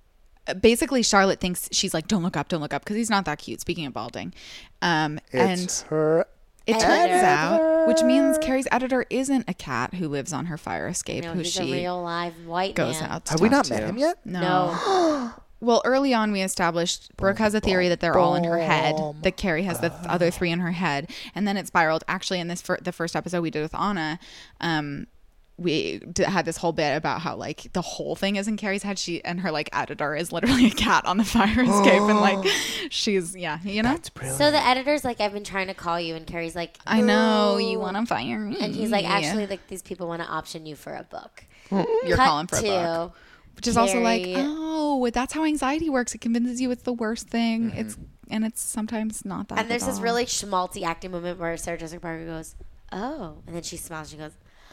basically Charlotte thinks she's like, don't look up, don't look up, because he's not that cute. Speaking of balding, um, It's and her. it editor. turns out, which means Carrie's editor isn't a cat who lives on her fire escape, No, who he's she a real live white goes man. out. To Have we talk not to. met him yet? No. No. Well, early on, we established Brooke has a theory that they're all in her head, that Carrie has the th- other three in her head, and then it spiraled. Actually, in this fir- the first episode we did with Anna, um, we d- had this whole bit about how like the whole thing is in Carrie's head. She and her like editor is literally a cat on the fire escape, and like she's yeah, you know. That's brilliant. So the editor's like, I've been trying to call you, and Carrie's like, I know "No." you want to fire me, And he's like, actually, like these people want to option you for a book. you're Cut calling for a to book. Which is also like, Carrie- oh, that's how anxiety works. It convinces you it's the worst thing. It's and it's sometimes not that. And there's at this all. really schmaltzy acting moment where Sarah Jessica Parker goes, oh, and then she smiles. And she goes,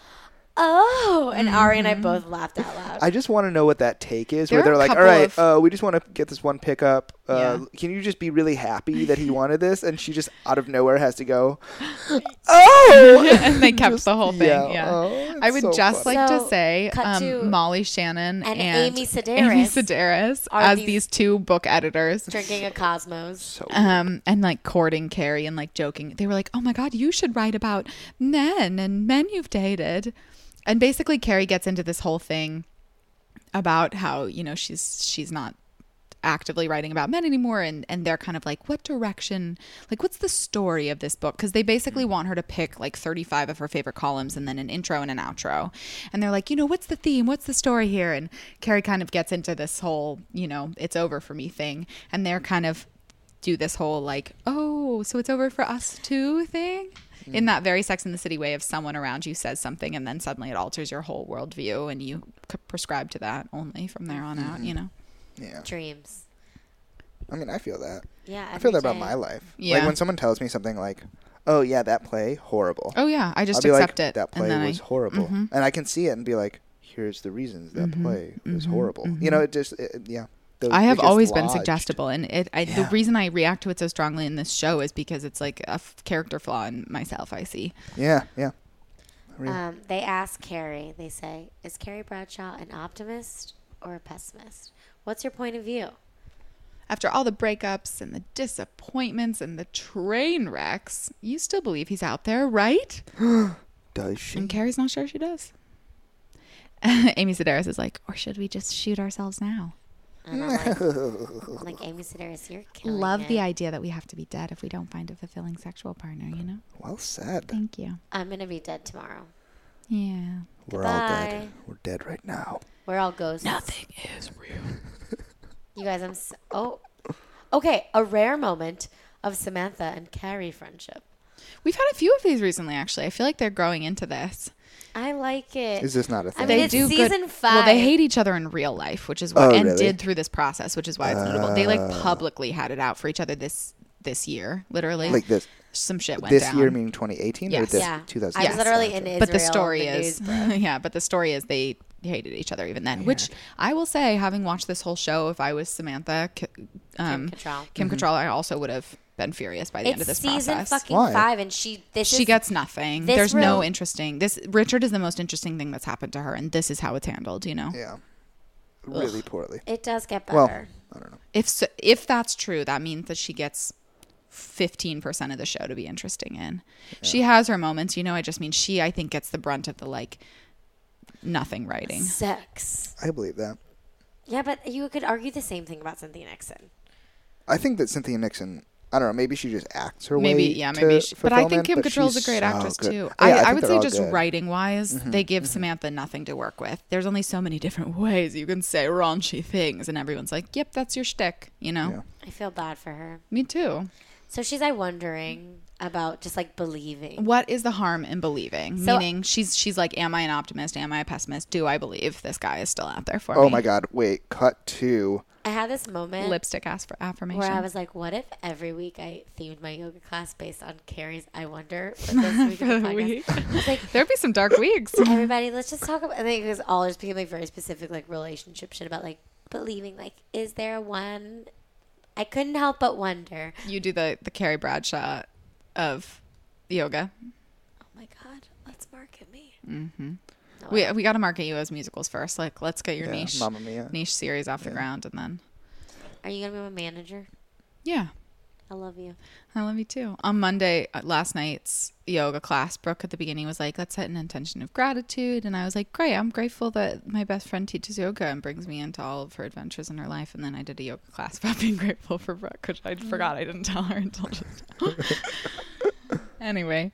oh, and Ari and I both laughed out loud. I just want to know what that take is, There where are they're a like, all couple right, of- uh, we just want to get this one pickup. Uh, Yeah. Can you just be really happy that he wanted this? And she just out of nowhere has to go, oh! and they kept Just the whole thing. yell. Yeah, Oh, I it's would so just funny. like So, to say, cut to- um, Molly Shannon and and, Amy Sedaris Amy Sedaris are as these- these two book editors. Drinking a Cosmos. So Um, and like courting Carrie and like joking. They were like, oh my God, you should write about men and men you've dated. And basically Carrie gets into this whole thing about how, you know, she's, she's not actively writing about men anymore. And, and they're kind of like, what direction, like, what's the story of this book? Cause they basically want her to pick like thirty-five of her favorite columns and then an intro and an outro. And they're like, you know, what's the theme? What's the story here? And Carrie kind of gets into this whole, you know, it's over for me thing. And they're kind of do this whole like, oh, so it's over for us too thing. In that very Sex and the City way of someone around you says something and then suddenly it alters your whole worldview and you c- prescribe to that only from there on out, you know? yeah. Dreams. I mean, I feel that. Yeah. I feel that every about day. my life. Yeah. Like when someone tells me something like, oh, yeah, that play, horrible. Oh, yeah. I just I'll be accept like, it. that and play then was I, horrible. Mhm. And I can see it and be like, here's the reasons that play was horrible. You know, it just, it, yeah. Those- I it have gets always been lodged. suggestible, and it. I, The Yeah. reason I react to it so strongly in this show is because it's like a f- character flaw in myself. I see. Yeah, yeah. Really. Um, they ask Carrie, they say, is Carrie Bradshaw an optimist or a pessimist? What's your point of view? After all the breakups and the disappointments and the train wrecks, you still believe he's out there, right? Does she? And Carrie's not sure she does. Amy Sedaris is like, or should we just shoot ourselves now? And I'm like, I'm like Amy Sedaris, you're killing Love it. the idea that we have to be dead if we don't find a fulfilling sexual partner, you know? Well said. Thank you. I'm going to be dead tomorrow. Yeah. We're all dead. Goodbye. We're dead right now. We're all ghosts. Nothing is real. You guys, I'm so... Oh. Okay, a rare moment of Samantha and Carrie friendship. We've had a few of these recently, actually. I feel like they're growing into this. I like it. Is this not a I thing? mean, They it's do season good. five. Well, they hate each other in real life, which is why, Oh, and really? did through this process, which is why it's notable. They like publicly had it out for each other this this year, literally. like this. Some shit went This down. year meaning twenty eighteen or Yes. this Yeah. two thousand? I was literally in Israel. but the story in the is, news, bro. yeah, but the story is they hated each other even then. Which I will say, having watched this whole show, if I was Samantha, K- um, Kim Cattrall. Kim Cattrall, I also would have been furious by the end of It's this season process. fucking Why? five, and she this She is, gets nothing. this There's no real- interesting. This Richard is the most interesting thing that's happened to her, and this is how it's handled. You know, Yeah. Really poorly. It does get Well, better. I don't know. if so, if that's true, that means that she gets fifteen percent of the show to be interesting in. She has her moments, you know. I just mean she, I think, gets the brunt of the like nothing writing. Sex. I believe that. Yeah, but you could argue the same thing about Cynthia Nixon. I think that Cynthia Nixon, I don't know, maybe she just acts her Maybe, way yeah, to maybe. She, but I think fulfillment, Kim but Cattrall's a she's great so actress good. too. Yeah, I, I I think would they're say all just good. writing wise, they give Samantha nothing to work with. There's only so many different ways you can say raunchy things, and everyone's like, "Yep, that's your shtick," you know. Yeah. I feel bad for her. Me too. So she's like wondering about just like believing. What is the harm in believing? So- Meaning, she's she's like, "Am I an optimist? Am I a pessimist? Do I believe this guy is still out there for me?" Oh my God. Wait, cut to. I had this moment Lipstick ass for affirmation. where I was like, what if every week I themed my yoga class based on Carrie's I Wonder for this week For of the the podcast? week. I was like, There'd be some dark weeks. everybody, let's just talk about, I think it was all just became like very specific, like relationship shit about like believing, like, is there one? I couldn't help but wonder. You do the the Carrie Bradshaw of yoga. Oh my God, let's market me. Mm-hmm. No, We we got to market you as musicals first. Like, let's get your Yeah, niche Mamma Mia. niche series off the ground, and then Are you gonna be my manager? Yeah. I love you. I love you too. On Monday, uh, last night's yoga class, Brooke at the beginning was like, let's set an intention of gratitude. And I was like, great, I'm grateful that my best friend teaches yoga and brings me into all of her adventures in her life. And then I did a yoga class about being grateful for Brooke, which I forgot I didn't tell her until just now. Anyway.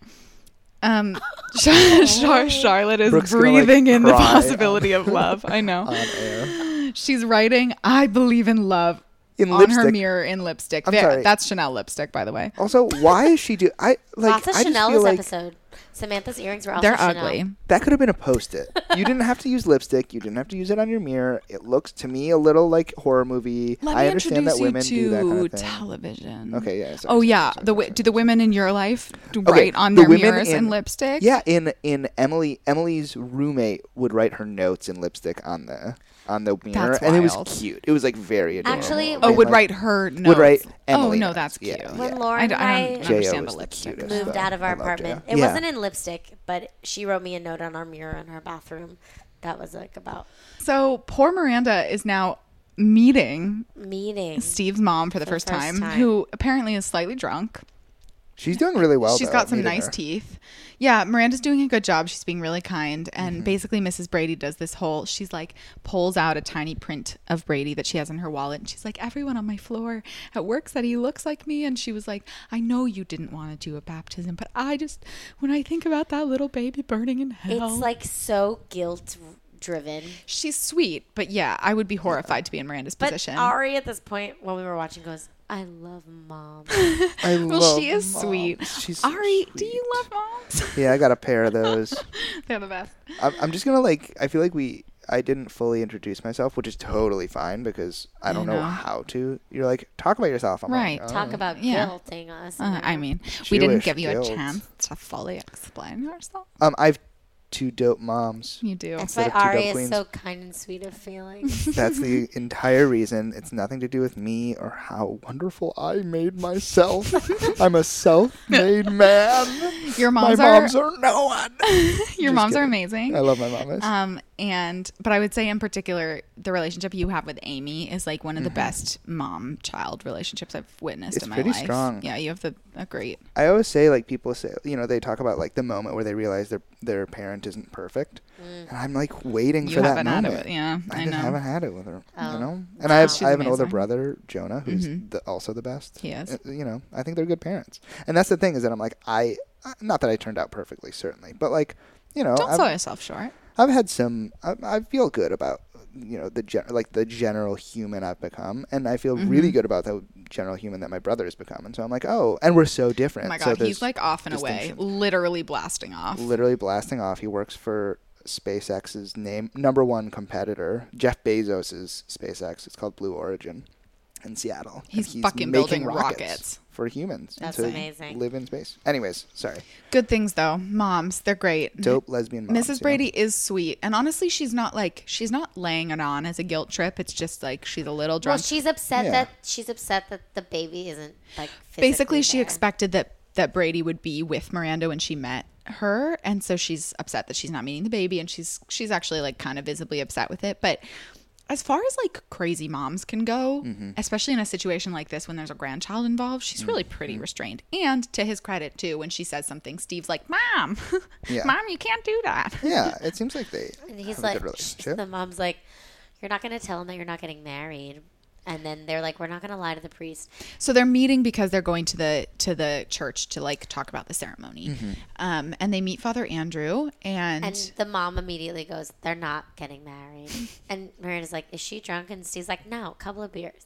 Um, Char- Char- Charlotte is Brooke's gonna, like, breathing in the cry possibility of love. I know. On air. She's writing, I believe in love. In on lipstick. her mirror in lipstick. I'm There- sorry. That's Chanel lipstick, by the way. Also, why is she do? I like. Lots of I just Chanel feel this like episode. Samantha's earrings were also They're Chanel. ugly. that could have been a post-it. You didn't have to use lipstick. You didn't have to use it on your mirror. It looks to me a little like horror movie. Let I me understand that introduce women you do that kind to of thing. television. Okay, yeah. sorry, Oh sorry, yeah, sorry, the sorry, w- do the women in your life do Okay, write on the their women mirrors in- in lipstick? Yeah, in in Emily Emily's roommate would write her notes in lipstick on the on the mirror, That's and it was wild. cute. It was like very adorable. Actually, And, Oh, would like, write her notes. would write Oh Emily no, notes. that's Yeah, cute. When yeah. Lauren I, and d- I I don't J O understand was the the lipstick. cutest. moved So out of I our loved apartment. J O. It Yeah. wasn't in lipstick, but she wrote me a note on our mirror in her bathroom. That was like about So poor Miranda is now meeting meeting. Steve's mom for the, For the first, first time, time. who apparently is slightly drunk. She's doing really well. She's though, got some meeting nice her. teeth. Yeah, Miranda's doing a good job. She's being really kind. And Mm-hmm. basically, Missus Brady does this whole, she's like, pulls out a tiny print of Brady that she has in her wallet. And she's like, everyone on my floor at work said he looks like me. And she was like, I know you didn't want to do a baptism, but I just, when I think about that little baby burning in hell. It's like so guilt driven. She's sweet, but yeah, I would be horrified to be in Miranda's But position. Ari at this point when we were watching goes, I love mom. I well, love she is moms. sweet. She's so Ari, do you sweet. love moms? Yeah, I got a pair of those. They're the best. I'm, I'm just gonna like. I feel like we. I didn't fully introduce myself, which is totally fine because I don't I know. know. how to. You're like, talk about yourself. I'm Right. Like, oh. Talk about Yeah. guilting us. Uh, I know. mean, we didn't Jewish give you guilt. a chance to fully explain yourself. Um, I've two dope moms. You do. That's Instead why of two Ari dope is queens. so kind and sweet of feelings. That's the entire reason. It's nothing to do with me or how wonderful I made myself. I'm a self-made man. Your My moms are moms are no one. your Just moms are kidding. amazing. I love my mamas. Um, and but I would say in particular, the relationship you have with Amy is like one of the best mom-child relationships I've witnessed It's in my pretty life. strong. Yeah, you have the a great. I always say, like, people say, you know, they talk about like the moment where they realize their their parent isn't perfect, and I'm like waiting You for that haven't had moment. it with, yeah, I, I just know. haven't had it with her, Oh. you know. And I have She's I have an older amazing. brother, Jonah, who's Mhm. the, also the best. He is. Uh, You know, I think they're good parents, and that's the thing is that I'm like I, uh, not that I turned out perfectly, certainly, but like, you know, Don't I've, sell yourself short. I've had some. I, I feel good about you know the gen- like the general human I've become, and I feel Mm-hmm. really good about the general human that my brother has become, and so I'm like, oh, and we're so different. Oh my so god, there's he's like off and away, distinction. literally blasting off. Literally blasting off. He works for SpaceX's name number one competitor, Jeff Bezos's SpaceX. It's called Blue Origin in Seattle. And He's fucking building rockets. rockets for humans That's to amazing. live in space. Anyways, sorry. Good things though, moms, they're great. Dope lesbian moms. Missus you know? Brady is sweet, and honestly, she's not like she's not laying it on as a guilt trip. It's just like she's a little Well, drunk. she's upset Yeah. that she's upset that the baby isn't like physically Basically, she there. expected that that Brady would be with Miranda when she met her, and so she's upset that she's not meeting the baby, and she's she's actually like kind of visibly upset with it. But as far as like crazy moms can go, Mm-hmm. especially in a situation like this when there's a grandchild involved, she's really pretty Mm-hmm. restrained. And to his credit too, when she says something, Steve's like, "Mom, Yeah. Mom, you can't do that." Yeah, it seems like they And he's have like, a good relationship. the mom's like, you're not going to tell him that you're not getting married. And then they're like, we're not going to lie to the priest. So they're meeting because they're going to the to the church to like talk about the ceremony, Mm-hmm. um, and they meet Father Andrew, and, And the mom immediately goes, they're not getting married. And Miranda's like, is she drunk? And Steve's like, no, a couple of beers.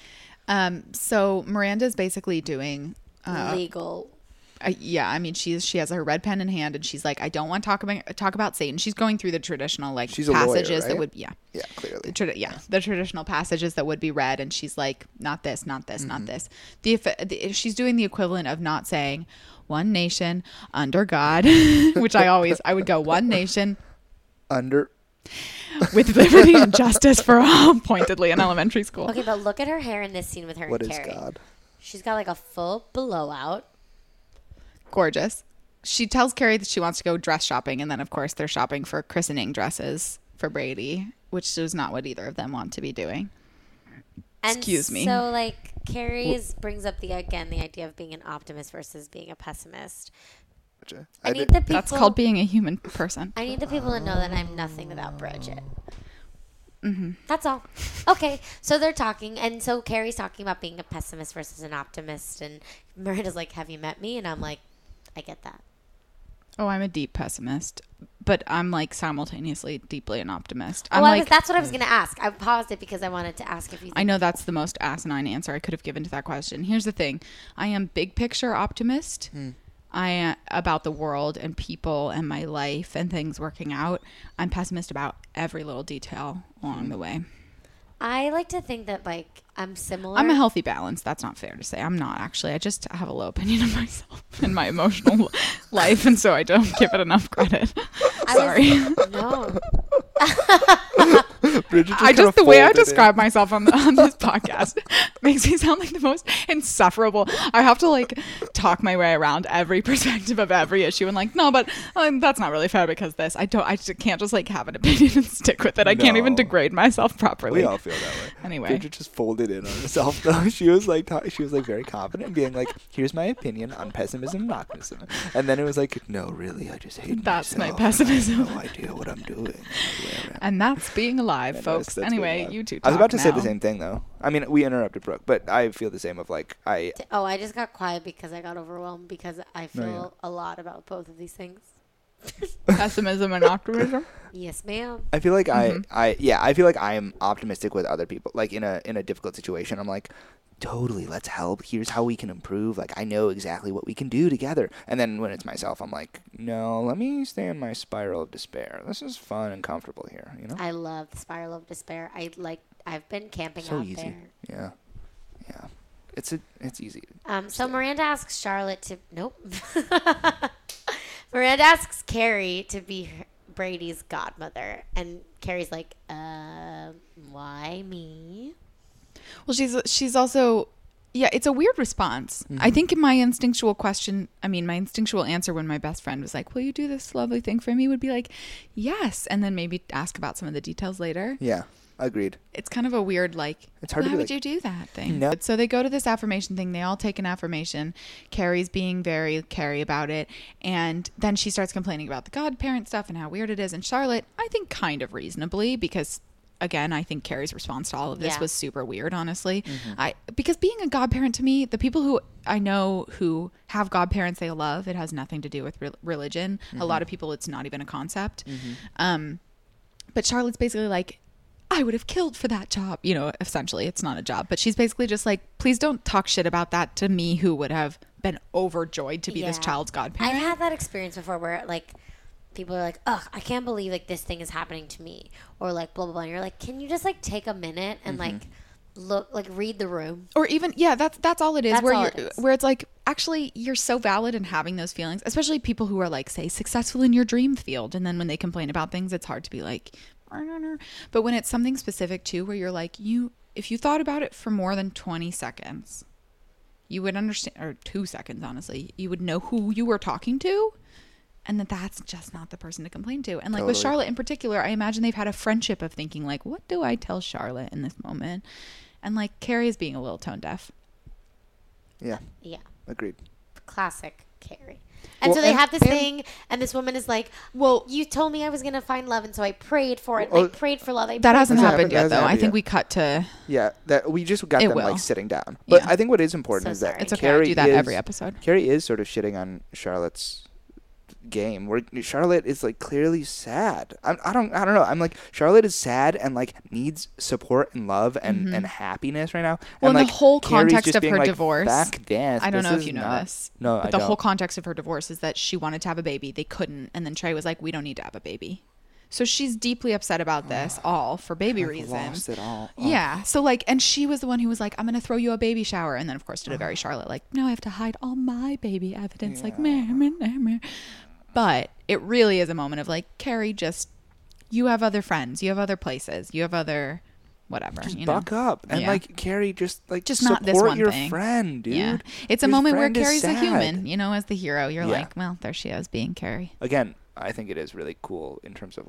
um, so Miranda's basically doing. Uh, Legal. I, yeah, I mean, she's she has her red pen in hand, and she's like, I don't want to talk about talk about Satan. She's going through the traditional like She's a lawyer, passages that right? would yeah, Yeah, clearly. the tradi- yeah, the traditional passages that would be read, and she's like, not this, not this, Mm-hmm. not this. The, effe- the she's doing the equivalent of not saying one nation under God, which I always I would go one nation Under with liberty and justice for all, pointedly in elementary school. Okay, but look at her hair in this scene with her what and is Carrie. God? She's got like a full blowout. Gorgeous. She tells Carrie that she wants to go dress shopping, and then of course they're shopping for christening dresses for Brady, which is not what either of them want to be doing. Excuse me. So, like, Carrie's brings up the again the idea of being an optimist versus being a pessimist. Gotcha. I, I need did- the people. That's called being a human person. I need the people to know that I'm nothing without Bridget. Mm-hmm. That's all. Okay, so they're talking, and so Carrie's talking about being a pessimist versus an optimist, and Miranda's like, "Have you met me?" And I'm like, "I get that." Oh, I'm a deep pessimist, but I'm like simultaneously deeply an optimist. Oh, I'm I like, was, that's what I was going to ask. I paused it because I wanted to ask if you. Think I know that's the most asinine answer I could have given to that question. Here's the thing: I am big picture optimist. Hmm. I uh, about the world and people and my life and things working out. I'm pessimist about every little detail along Hmm. the way. I like to think that like I'm similar. I'm a healthy balance. That's not fair to say. I'm not actually. I just have a low opinion of myself and my emotional life, and so I don't give it enough credit. I Sorry. Was, no. Bridget just I kinda just the way I folded describe in. myself on the, on this podcast makes me sound like the most insufferable. I have to like talk my way around every perspective of every issue and like no, but um, that's not really fair because this. I don't. I just can't just like have an opinion and stick with it. I can't even No. degrade myself properly. We all feel that way. Anyway. Bridget just folded in on herself though. She was like, ta- she was like very confident, being like, "Here's my opinion on pessimism and optimism," and then it was like, "No, really, I just hate That's my myself. pessimism. I have no idea what I'm doing." And that's being alive, And folks. that's- that's Anyway, being alive. you two. I was talk about to say now. the same thing though. I mean, we interrupted Brooke, but I feel the same. Of like, I Oh, I just got quiet because I got overwhelmed because I feel No, yeah. a lot about both of these things. Pessimism and optimism. Yes, ma'am. I feel like Mhm. I I yeah I feel like I am optimistic with other people. Like in a in a difficult situation, I'm like, totally, let's help. Here's how we can improve. Like I know exactly what we can do together. And then when it's myself, I'm like, no, let me stay in my spiral of despair. This is fun and comfortable here. You know, I love the spiral of despair. I like. I've been camping so out easy. there. Yeah, yeah. It's a it's easy. Um, so Miranda asks Charlotte to nope. Miranda asks Carrie to be her, Brady's godmother, and Carrie's like, uh, why me? Well, she's she's also, yeah, it's a weird response. Mm-hmm. I think my instinctual question, I mean, my instinctual answer when my best friend was like, will you do this lovely thing for me, would be like, yes. And then maybe ask about some of the details later. Yeah, agreed. It's kind of a weird, like, It's hard why to be would like, you do that thing? No. So they go to this affirmation thing. They all take an affirmation. Carrie's being very Carrie about it. And then she starts complaining about the godparent stuff and how weird it is. And Charlotte, I think kind of reasonably, because again, I think Carrie's response to all of this Yeah. was super weird, honestly. Mm-hmm. I because being a godparent to me, the people who I know who have godparents they love, it has nothing to do with re- religion. Mm-hmm. A lot of people, it's not even a concept. Um, but Charlotte's basically like, I would have killed for that job. You know, essentially, it's not a job. But she's basically just like, please don't talk shit about that to me who would have been overjoyed to be this Yeah. child's godparent. I've had that experience before where like people are like, ugh, I can't believe like this thing is happening to me, or like blah blah blah. And you're like, can you just like take a minute and like look, like read the room? Or even, yeah, that's that's all it is. That's where all you're, it is. where it's like, actually, you're so valid in having those feelings, especially people who are like, say, successful in your dream field, and then when they complain about things, it's hard to be like, "Arr, arr, arr." But when it's something specific too, where you're like, you, if you thought about it for more than twenty seconds, you would understand, or two seconds, honestly, you would know who you were talking to. And that that's just not the person to complain to. And like with Totally. Charlotte in particular, I imagine they've had a friendship of thinking like, what do I tell Charlotte in this moment? And like Carrie is being a little tone deaf. Yeah, Yeah, agreed. classic Carrie. And Well, so they and- have this and- thing, and this woman is like, Well, you told me I was gonna find love, and so I prayed for it. Well, I prayed for love. I that prayed hasn't for love. happened That yet, hasn't though. I happened think yet. we cut to. Yeah, that we just got It them will. like sitting down. But Yeah. I think what is important So is that sorry. It's okay. Carrie I do that is, every episode. Carrie is sort of shitting on Charlotte's game where Charlotte is like clearly sad. I'm, I don't I don't know. I'm like, Charlotte is sad and like needs support and love and, and happiness right now. Mm-hmm. Well, and in like the whole Carrie's context just of being her like, divorce, Fuck this. I don't This know if is you know not- this. No, but I the don't. whole context of her divorce is that she wanted to have a baby. They couldn't. And then Trey was like, we don't need to have a baby. So she's deeply upset about this, all for baby I've reasons. lost it all. Oh. Yeah. So like, and she was the one who was like, I'm going to throw you a baby shower. And then of course did a very Charlotte, like, no, I have to hide all my baby evidence. Like, meh, meh, meh, meh. But it really is a moment of like, Carrie, just, you have other friends, you have other places, you have other whatever. Just you know? buck up and Yeah. like Carrie, just like Just support not this one your thing. friend, dude. Yeah. It's a Your moment where friend is Carrie's a sad. human, you know, as the hero. You're Yeah. like, well, there she is being Carrie. Again, I think it is really cool in terms of like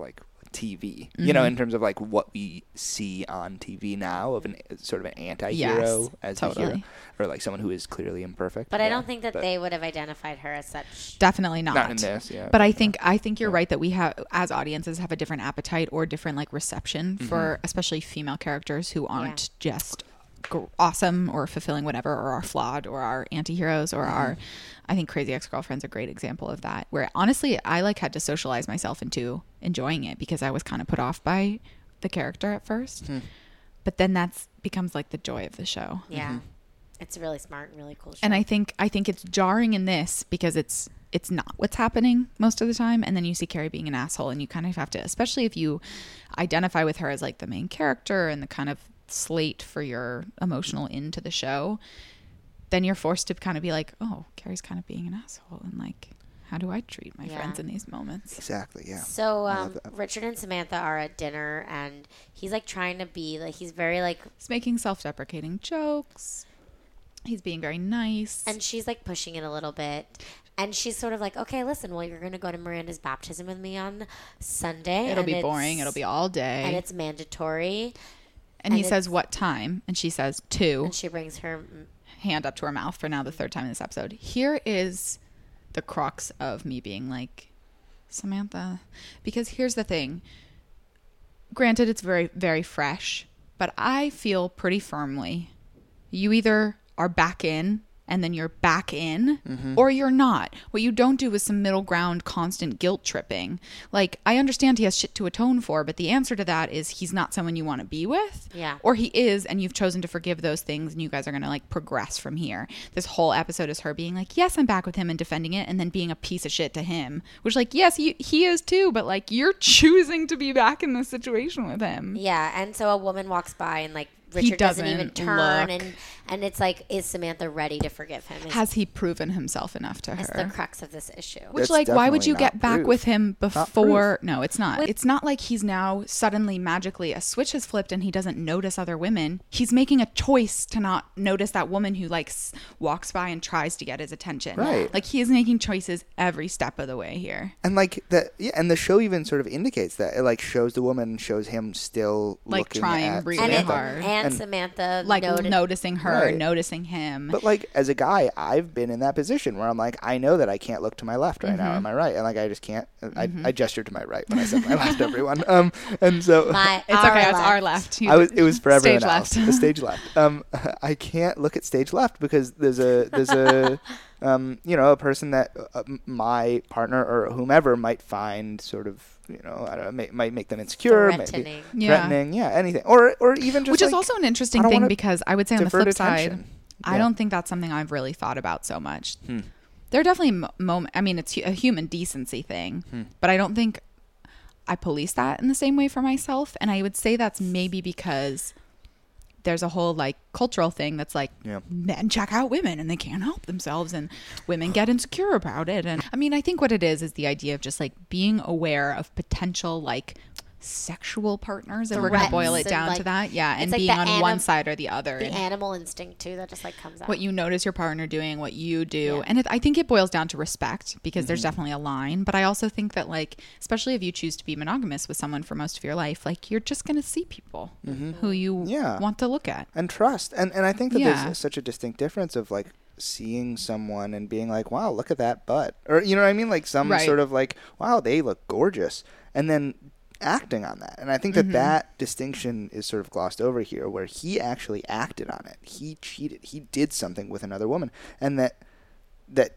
T V, you know, in terms of like what we see on T V now of an sort of an anti-hero Yes, as totally. a hero, or like someone who is clearly imperfect. But I Yeah, don't think that but they would have identified her as such. Definitely not. not in this, yeah. But I think I think you're right that we have, as audiences, have a different appetite or different like reception for especially female characters who aren't just gr- awesome or fulfilling whatever, or are flawed, or are anti-heroes, or are. I think Crazy Ex-Girlfriend's a great example of that, where honestly I like had to socialize myself into enjoying it because I was kind of put off by the character at first. But then that's becomes like the joy of the show. Yeah. It's really smart and really cool show. And I think I think it's jarring in this because it's it's not what's happening most of the time, and then you see Carrie being an asshole, and you kind of have to, especially if you identify with her as like the main character and the kind of slate for your emotional into the show, then you're forced to kind of be like, oh, Carrie's kind of being an asshole, and like, how do I treat my Yeah. friends in these moments? exactly, yeah. So I um, love that. Richard and Samantha are at dinner, and he's like trying to be like, he's very like, He's making self-deprecating jokes. He's being very nice. and she's like pushing it a little bit. And she's sort of like, okay, listen, well, you're going to go to Miranda's baptism with me on Sunday. It'll and be it's- boring. It'll be all And day. it's mandatory. And, he and says, it's- what time? And she says, two. And she brings her, Hand up to her mouth for now the third time in this episode. Here is the crux of me being like, Samantha, because here's the thing. Granted, it's very, very fresh, but I feel pretty firmly you either are back in and then you're back in, or you're not. What you don't do is some middle ground constant guilt tripping. Like, I understand he has shit to atone for, but the answer to that is he's not someone you want to be with. Yeah. Or he is, and you've chosen to forgive those things, and you guys are going to like progress from here. This whole episode is her being like, yes, I'm back with him and defending it, and then being a piece of shit to him, which like, yes, he, he is too, but like, you're choosing to be back in this situation with him. yeah. And so a woman walks by and like, Richard doesn't, even doesn't turn, look. and and it's like, is Samantha ready to forgive him? Is, Has he proven himself enough to is her? the crux of this issue. Which, That's like, why would definitely you not get back proof. with him Not before? No, it's not. It's not like he's now suddenly magically a switch has flipped and he doesn't notice other women. He's making a choice to not notice that woman who like s- walks by and tries to get his attention. Right. Like, he is making choices every step of the way here. And like that, yeah, and the show even sort of indicates that it like shows the woman, shows him still Like, looking trying at really and, it, Samantha. hard. and, And- Samantha Like, noted, noticing her, Right. noticing him. But like as a guy, I've been in that position where I'm like, I know that I can't look to my left right Mm-hmm. now, am I right? And like I just can't. I, I gestured to my right when I said my left, everyone. Um, and so my, it's our okay. It's left. our left. I was. It was for everyone Stage else. left. The stage left. Um, I can't look at stage left because there's a there's a um, you know, a person that uh, m- my partner or whomever might find sort of, you know, I don't know, may, might make them insecure, Threatening. maybe Yeah. threatening, yeah, anything, or or even just Which like, is also an interesting I don't thing wanna because I would say on the divert flip side, attention. I Yeah. don't think that's something I've really thought about so much. Hmm. There are definitely mo- moment. I mean, it's hu- a human decency thing, Hmm. but I don't think I police that in the same way for myself. And I would say that's maybe because there's a whole like cultural thing that's like Yeah. men check out women and they can't help themselves, and women get insecure about it. And I mean, I think what it is is the idea of just like being aware of potential like sexual partners, if we're going to Threats boil it and, down to like, that. Yeah. it's And like being the on anim- one side or the other. The and animal instinct too that just like comes out. what you notice your partner doing, what you do. Yeah. And it, I think it boils down to respect because Mm-hmm. there's definitely a line. But I also think that, like, especially if you choose to be monogamous with someone for most of your life, like, you're just going to see people who you Mm-hmm. Yeah. want to look at. and trust, and and I think that Yeah. there's such a distinct difference of like seeing someone and being like, wow, look at that butt, or you know what I mean, like some Right. sort of like, wow, they look gorgeous, and then acting on that. And I think that Mm-hmm. that distinction is sort of glossed over here, where he actually acted on it. He cheated. He did something with another woman, and that that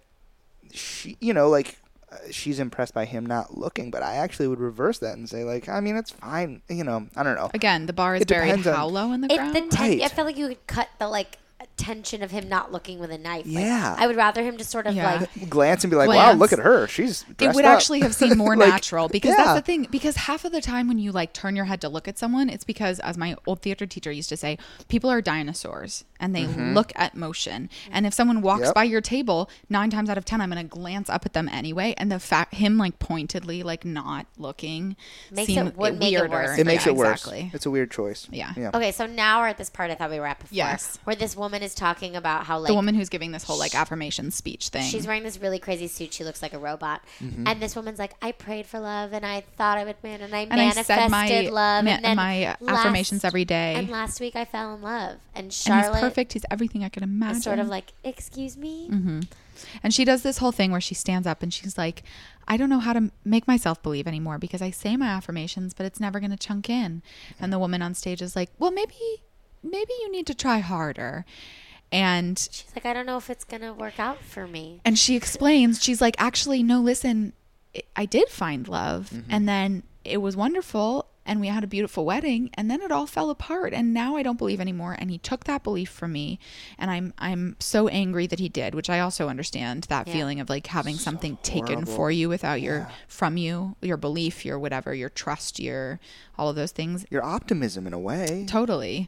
she, you know, like. Uh, she's impressed by him not looking, but I actually would reverse that and say, like, I mean, it's fine. You know, I don't know. Again, the bar is It buried depends on- how low in the If ground? the ten- Right. I feel like you could cut the like tension of him not looking with a knife. Like, Yeah. I would rather him just sort of Yeah. like Glance and be like, wow, Glance. look at her. She's it dressed would up. actually have seemed more Like, natural because yeah. that's the thing. Because half of the time when you like turn your head to look at someone, it's because, as my old theater teacher used to say, people are dinosaurs and they look at motion. And if someone walks Mm-hmm. Yep. by your table, nine times out of ten, I'm going to glance up at them anyway. And the fact him like pointedly like not looking Makes seemed it- would make it weirder. worse. It makes Yeah, it worse. Exactly. It's a weird choice. Yeah. Yeah. okay. So now we're at this part I thought we were at before, Yes. where this woman is is talking about how like the woman who's giving this whole like affirmation speech thing. She's wearing this really crazy suit. She looks like a robot. Mm-hmm. And this woman's like, I prayed for love and I thought I would win and I and manifested I said my, love. ma- and then my last, affirmations every day. And last week I fell in love. And and Charlotte he's perfect. He's everything I could imagine. is sort of like, excuse me? Mm-hmm. And she does this whole thing where she stands up and she's like, I don't know how to make myself believe anymore because I say my affirmations, but it's never going to chunk in. And the woman on stage is like, well, maybe, maybe you need to try harder. And She's like, I don't know if it's going to work out for me. and she explains, she's like, actually, no, listen, I- I did find love. Mm-hmm. And then it was wonderful. And we had a beautiful wedding, and then it all fell apart. And now I don't believe anymore. And he took that belief from me, and I'm I'm so angry that he did. Which I also understand that Yeah. feeling of like having something taken horrible. for you without your Yeah. from you, your belief, your whatever, your trust, your all of those things. Your optimism in a way. Totally,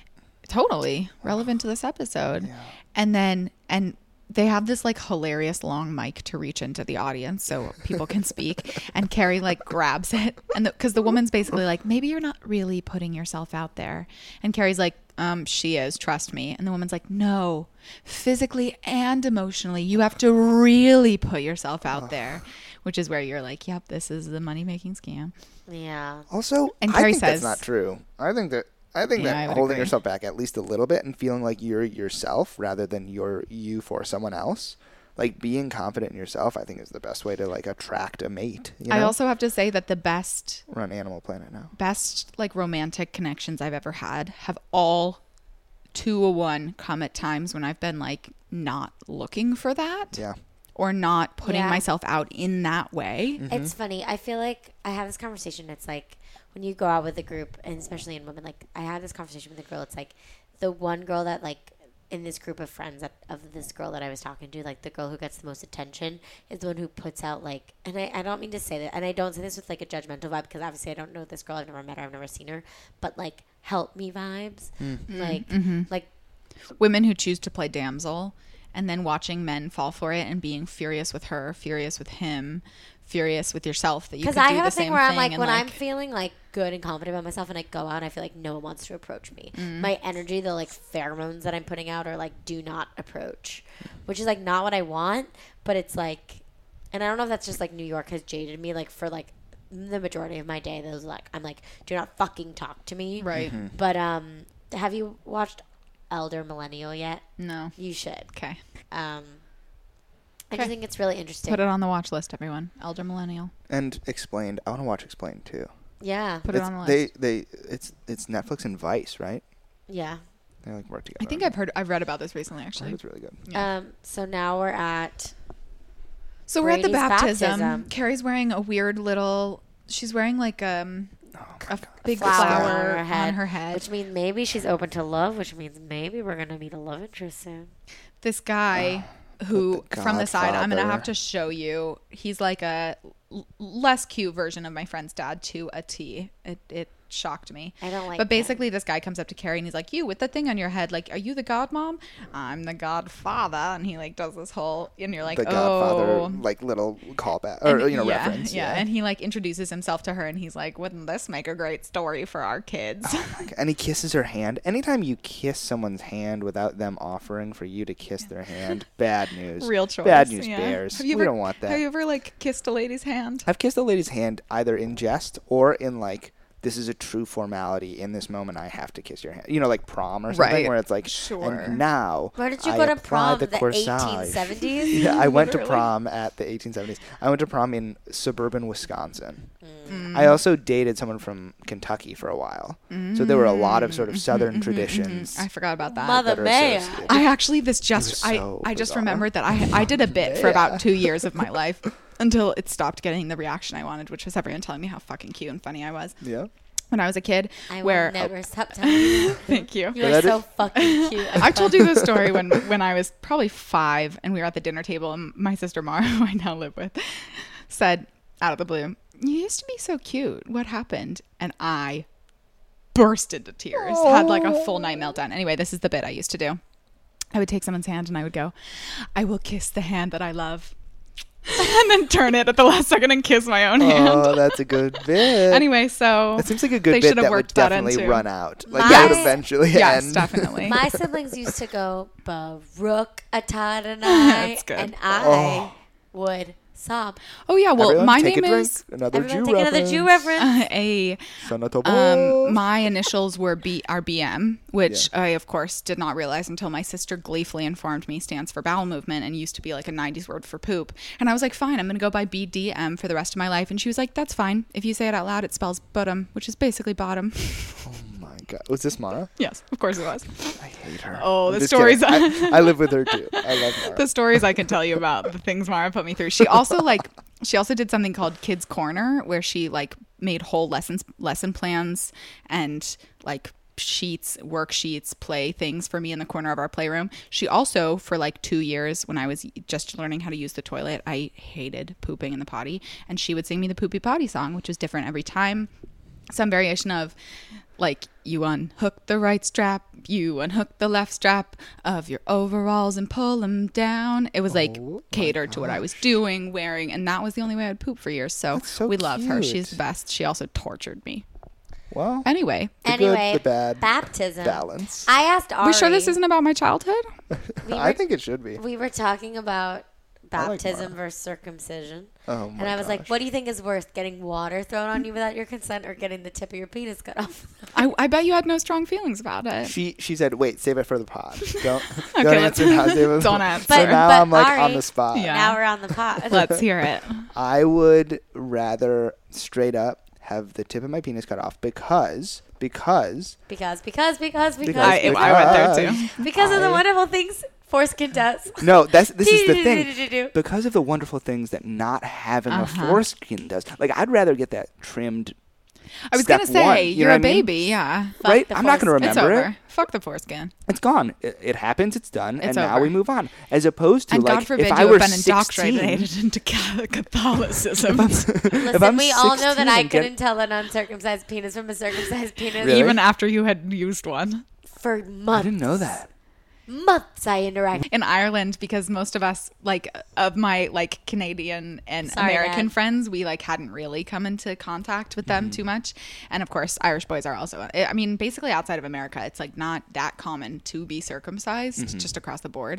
totally relevant to this episode. And then and. They have this like hilarious long mic to reach into the audience so people can speak. And Carrie like grabs it. And because the, the woman's basically like, maybe you're not really putting yourself out there. And Carrie's like, um, she is, trust me. And the woman's like, no, physically and emotionally, you have to really put yourself out there. Which is where you're like, yep, this is the money making scam. Yeah. Also, And I Carrie think says- that's not true. I think that I think Yeah, I that would holding agree. yourself back at least a little bit and feeling like you're yourself rather than you're you for someone else, like being confident in yourself, I think is the best way to like attract a mate. You know? I also have to say that the best We're on Animal Planet now. best like romantic connections I've ever had have all two a one come at times when I've been like not looking for that Yeah. or not putting Yeah. myself out in that way. Mm-hmm. It's funny. I feel like I have this conversation. It's like when you go out with a group, and especially in women, like I had this conversation with a girl. It's like the one girl that like in this group of friends that, of this girl that I was talking to, like the girl who gets the most attention is the one who puts out like, and I, I don't mean to say that, and I don't say this with like a judgmental vibe because obviously I don't know this girl. I've never met her. I've never seen her, but like help me vibes, like Mm-hmm. like Women who choose to play damsel and then watching men fall for it and being furious with her, furious with him, furious with yourself that you could because do I have the a thing same where I'm thing like and when I'm like feeling like good and confident about myself and I go out and I feel like no one wants to approach me. My energy, the like pheromones that I'm putting out are like do not approach, which is like not what I want, but it's like, and I don't know if that's just like New York has jaded me like for like the majority of my day. Those like I'm like do not fucking talk to me. right. But um, have you watched Elder Millennial yet? No. You should. Okay. Um, I Okay. just think it's really interesting. Put it on the watch list, everyone. Elder Millennial. And Explained. I want to watch Explained too. Yeah. Put it It's- on the they list. they it's it's Netflix and Vice, right? Yeah. They like work together. I think I've heard I've read about this recently I heard actually. it's really good. Yeah. Um, so now we're at So we're at the Brady's baptism. baptism. Carrie's wearing a weird little. She's wearing like um, Oh a big flower, flower, on, her head, on her head. which means maybe she's open to love, which means maybe we're gonna meet a love interest soon. This guy who, the from the side, I'm gonna Godfather. have to show you. He's like a l- less cute version of my friend's dad to a T. It it shocked me. I don't like But him. basically, this guy comes up to Carrie and he's like, "You with the thing on your head? Like, are you the godmom? I'm the godfather." And he like does this whole, and you're like, The "Oh." Godfather, like little callback or And- you know yeah, reference. yeah. And he like introduces himself to her, and he's like, "Wouldn't this make a great story for our kids?" And he kisses her hand. Anytime you kiss someone's hand without them offering for you to kiss their hand, bad news. Real choice. Bad news yeah. bears. Have you we ever, don't want that. Have you ever like kissed a lady's hand? I've kissed a lady's hand either in jest or in like, this is a true formality. In this moment, I have to kiss your hand. You know, like prom or something, Right. where it's like, Sure. and now Where did you I go to apply prom? the The corsage. eighteen seventies? Yeah, I went to Literally. prom at the eighteen seventies. I went to prom in suburban Wisconsin. Mm. I also dated someone from Kentucky for a while. So there were a lot of sort of southern traditions. I forgot about that. Mother that are Maya. associated. I actually this was just I so I just bizarre. remembered that I I did a bit for about two years of my life until it stopped getting the reaction I wanted, which was everyone telling me how fucking cute and funny I was Yeah. when I was a kid. I where will never stop telling you. thank you. You're that so is- fucking cute. I told you this story when when I was probably five and we were at the dinner table and my sister Mara, who I now live with, said out of the blue, "You used to be so cute. What happened?" And I burst into tears, had like a full night meltdown. Anyway, this is the bit I used to do. I would take someone's hand and I would go, "I will kiss the hand that I love." and then turn it at the last second and kiss my own hand. Oh, that's a good bit. Anyway, so that seems like a good they bit should have that would worked that definitely into- run out. Like My- that would eventually yes, end. definitely. My siblings used to go Baruch atah Adonai, That's good. and I Oh. would sob. Oh yeah, well, Everyone my take name a drink. is Another Everyone Jew take reference. another Jew reference. uh, a Shana Tova. Um, my initials were B R B M, which Yeah. I, of course, did not realize until my sister gleefully informed me stands for bowel movement and used to be like a nineties word for poop. And I was like, fine, I'm going to go by B D M for the rest of my life. And she was like, that's fine. If you say it out loud, it spells bottom, which is basically bottom. Oh my God. Was this Mara? Yes, of course it was. I hate her. Oh, I'm the just stories. kidding. I, I live with her too. I love Mara. The stories I can tell you about the things Mara put me through. She also like she also did something called Kids Corner where she like made whole lessons lesson plans and like sheets, worksheets, play things for me in the corner of our playroom. She also, for like two years when I was just learning how to use the toilet, I hated pooping in the potty, and she would sing me the poopy potty song, which was different every time. Some variation of like, you unhook the right strap, you unhook the left strap of your overalls and pull them down. It was like Oh, catered to what I was doing, wearing, and that was the only way I would poop for years. So, That's so we love her. cute. She's the best. She also tortured me. Well, Anyway, the Anyway, good, the bad, baptism. balance. I asked Ari. we sure this isn't about my childhood? we were, I think it should be. we were talking about I like baptism Mara. versus circumcision. Oh my And I was like, gosh. what do you think is worse, getting water thrown on you without your consent or getting the tip of your penis cut off? I, I bet you had no strong feelings about it. She she said, "Wait, save it for the pod. Don't Okay, don't let's- answer now. Save it." don't answer. So But- now but I'm like Ari- on the spot. Yeah. Now we're on the pod. Let's hear it. I would rather straight up have the tip of my penis cut off because because Because, because, because, because. Because- I, I went there too. because of the I- wonderful things foreskin does. no, that's this is the thing. Do-do-do-do-do-do. Because of the wonderful things that not having Uh-huh. a foreskin does. Like I'd rather get that trimmed. I was step going to say, one, you you're know a what I mean? baby. Yeah. Fuck right? the I'm not going to foreskin. It's remember over. it. Fuck the foreskin. It's gone. It, it happens. It's done. and It's now over. we move on. As opposed to And like God forbid if you I have were been sixteen, indoctrinated into Ca- Catholicism. Listen, I'm we all know that sixteen I and get- couldn't tell an uncircumcised penis from a circumcised penis Really? Even after you had used one. for months. I didn't know that. Months I interact. In Ireland, because most of us, like, of my, like, Canadian and Sorry, American Dad. friends, we, like, hadn't really come into contact with them too much. And, of course, Irish boys are also, I mean, basically outside of America, it's, like, not that common to be circumcised, just across the board.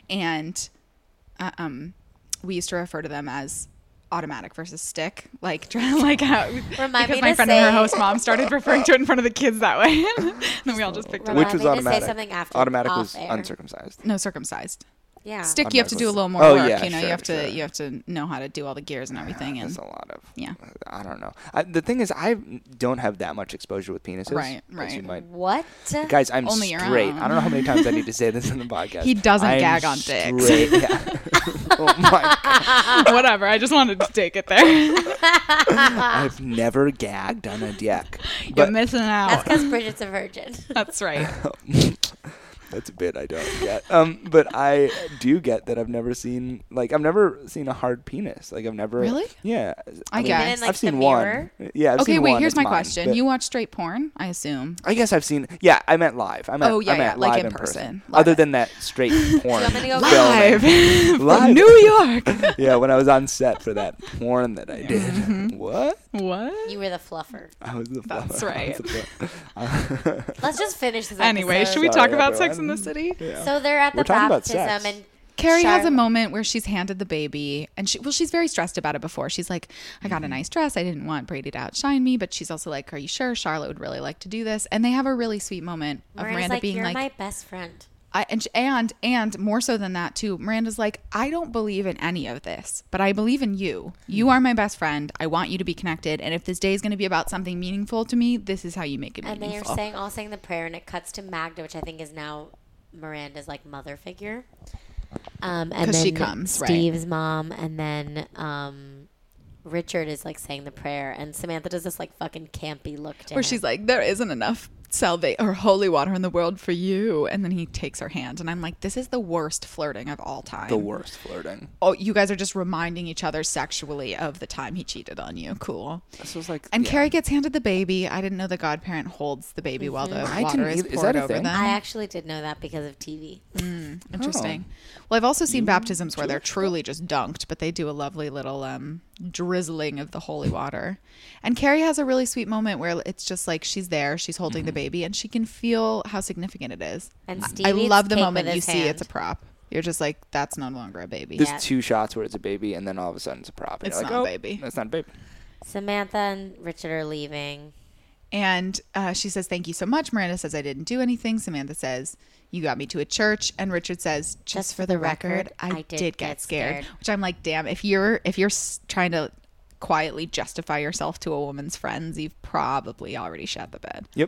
And uh, um, we used to refer to them as automatic versus stick, like trying like how Remind because me my to friend and her say- host mom started referring to it in front of the kids that way. And then we all just picked it Remind up. Which was me to say automatic. something after Automatic off was air. uncircumcised. No, circumcised. Yeah. Stick, you have to do a little more Oh, work. yeah, you know, sure, you have to sure. you have to know how to do all the gears and everything. And That's a lot of. yeah. I don't know. I, the thing is, I don't have that much exposure with penises. Right, as right. You might, What? guys, I'm Only your straight. own. I don't know how many times I need to say this in the podcast. He doesn't I'm gag on dicks. straight. Yeah. Oh my God. Whatever. I just wanted to take it there. I've never gagged on a dick. You're But missing That's out. because Bridget's a virgin. That's right. that's a bit I don't get. Um, but I do get that I've never seen like I've never seen a hard penis. Like I've never. Really? Yeah. I mean, guess. Even in, like, I've seen the one. mirror? Yeah. I've Okay, seen wait. one. Here's It's my mine, question. but- You watch straight porn, I assume. I guess I've seen. Yeah, I meant live. I meant. Oh, yeah, I meant yeah, like live in in person. Live. Other than that straight porn. want me to go Live filming. from Live. New York. Yeah, when I was on set for that porn that I did. Mm-hmm. What? What? You were the fluffer. I was the. That's I right. was the- Let's just finish this Anyway, episode. should we Sorry, talk about Sex in everyone. the City? Yeah. So they're at the We're talking about baptism sex. and Carrie has a Charlotte- moment where she's handed the baby, and she well, she's very stressed about it before. She's like, I Mm-hmm. got a nice dress. I didn't want Brady to outshine me, but she's also like, are you sure Charlotte would really like to do this? And they have a really sweet moment of Miranda's Miranda like, being you're like, my best friend. I, and, sh- and and more so than that too, Miranda's like, I don't believe in any of this, but I believe in you. You are my best friend. I want you to be connected. And if this day is going to be about something meaningful to me, this is how you make it And they are meaningful. saying all saying the prayer, and it cuts to Magda, which I think is now Miranda's like mother figure. Um, and 'Cause then she comes, right. Steve's mom, and then um, Richard is like saying the prayer, and Samantha does this like fucking campy look to Where him. she's like, there isn't enough salvation or holy water in the world for you. And then he takes her hand. And I'm like, this is the worst flirting of all time. The worst flirting. Oh, you guys are just reminding each other sexually of the time he cheated on you. Cool. This was like, and yeah. Carrie gets handed the baby. I didn't know the godparent holds the baby while the I water didn't is either. Is poured that a over thing? them. I actually did know that because of T V. Mm, interesting. Well, I've also seen baptisms where they're truly just dunked, but they do a lovely little um, drizzling of the holy water. And Carrie has a really sweet moment where it's just like she's there, she's holding Mm-hmm. the baby, and she can feel how significant it is. And I- Steve I eats love the cake moment with you his see hand. it's a prop. You're just like, that's no longer a baby. There's Yeah. two shots where it's a baby, and then all of a sudden it's a prop. And It's you're like, not a oh, baby. That's not a baby. Samantha and Richard are leaving. And uh, she says, thank you so much. Miranda says, I didn't do anything. Samantha says, you got me to a church. And Richard says, just, Just for the record, I, did, get scared. scared. Which I'm like, damn, if you're if you're s- trying to quietly justify yourself to a woman's friends, you've probably already shat the bed. Yep.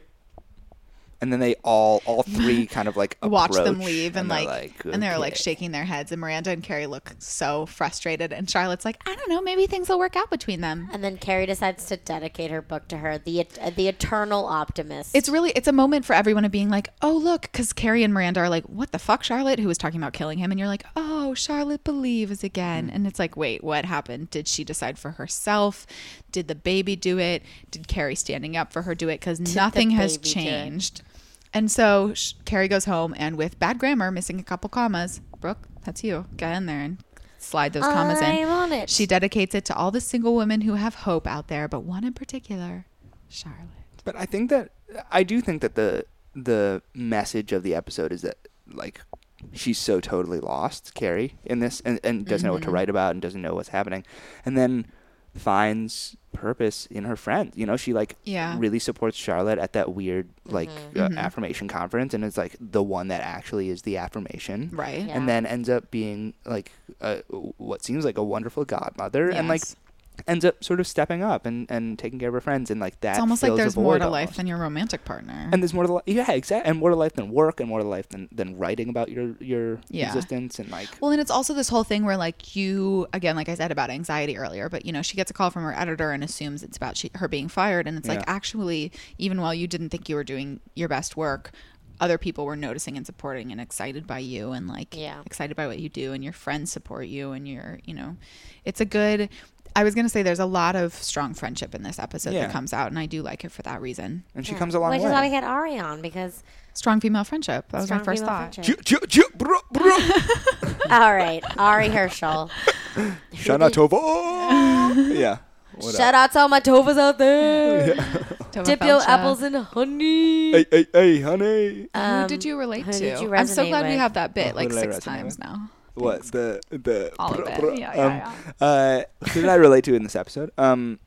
And then they all, all three kind of like Watch them approach, leave and, they're like, and they're like okay. shaking their heads. And Miranda and Carrie look so frustrated. And Charlotte's like, I don't know, maybe things will work out between them. And then Carrie decides to dedicate her book to her, the uh, the eternal optimist. It's really, it's a moment for everyone of being like, oh, look, because Carrie and Miranda are like, what the fuck, Charlotte, who was talking about killing him. And you're like, oh, Charlotte believes again. And it's like, wait, what happened? Did she decide for herself? Did the baby do it? Did Carrie standing up for her do it? Because nothing has baby do it? changed. And so sh- Carrie goes home, and with bad grammar, missing a couple commas, Brooke, that's you. Get in there and slide those commas in. I'm on it. She dedicates it to all the single women who have hope out there, but one in particular, Charlotte. But I think that I do think that the the message of the episode is that like she's so totally lost, Carrie, in this, and, and doesn't know what to write about and doesn't know what's happening, and then finds purpose in her friend. You know, she like Yeah. really supports Charlotte at that weird like Mm-hmm. uh, Mhm. affirmation conference, and it's like the one that actually is the affirmation, Right. Yeah. and then ends up being like a, what seems like a wonderful godmother, and like Yes. ends up sort of stepping up and, and taking care of her friends, and like that It's almost like fills a there's more void to life almost. than your romantic partner. And there's more to life, yeah, exactly, and more to life than work, and more to life than, than writing about your your Yeah. existence, and like well, and it's also this whole thing where like you, again, like I said about anxiety earlier, but you know, she gets a call from her editor and assumes it's about she, her being fired. And it's like, Yeah. actually, even while you didn't think you were doing your best work, other people were noticing and supporting and excited by you, and like Yeah. excited by what you do, and your friends support you, and you're, you know, it's a good, I was going to say there's a lot of strong friendship in this episode Yeah. that comes out, and I do like it for that reason. and she Yeah. comes a long Which way. is why we had Ari on, because Strong female friendship. That was my strong first female thought. friendship. Ju- ju- ju- bro- bro. All right, Ari Herschel. Shana Tova. Yeah. What Shout up? out to all my Tovas out there. Tova Dip your Felcha. apples in honey. Hey, hey, hey, honey. Um, Who did you relate who to? did you I'm so resonate glad we with? have that Oh, bit who like did I six resonate times with? now. What the the All of bro- it. bro- Yeah, yeah, um, uh, who did I relate to in this episode? Um,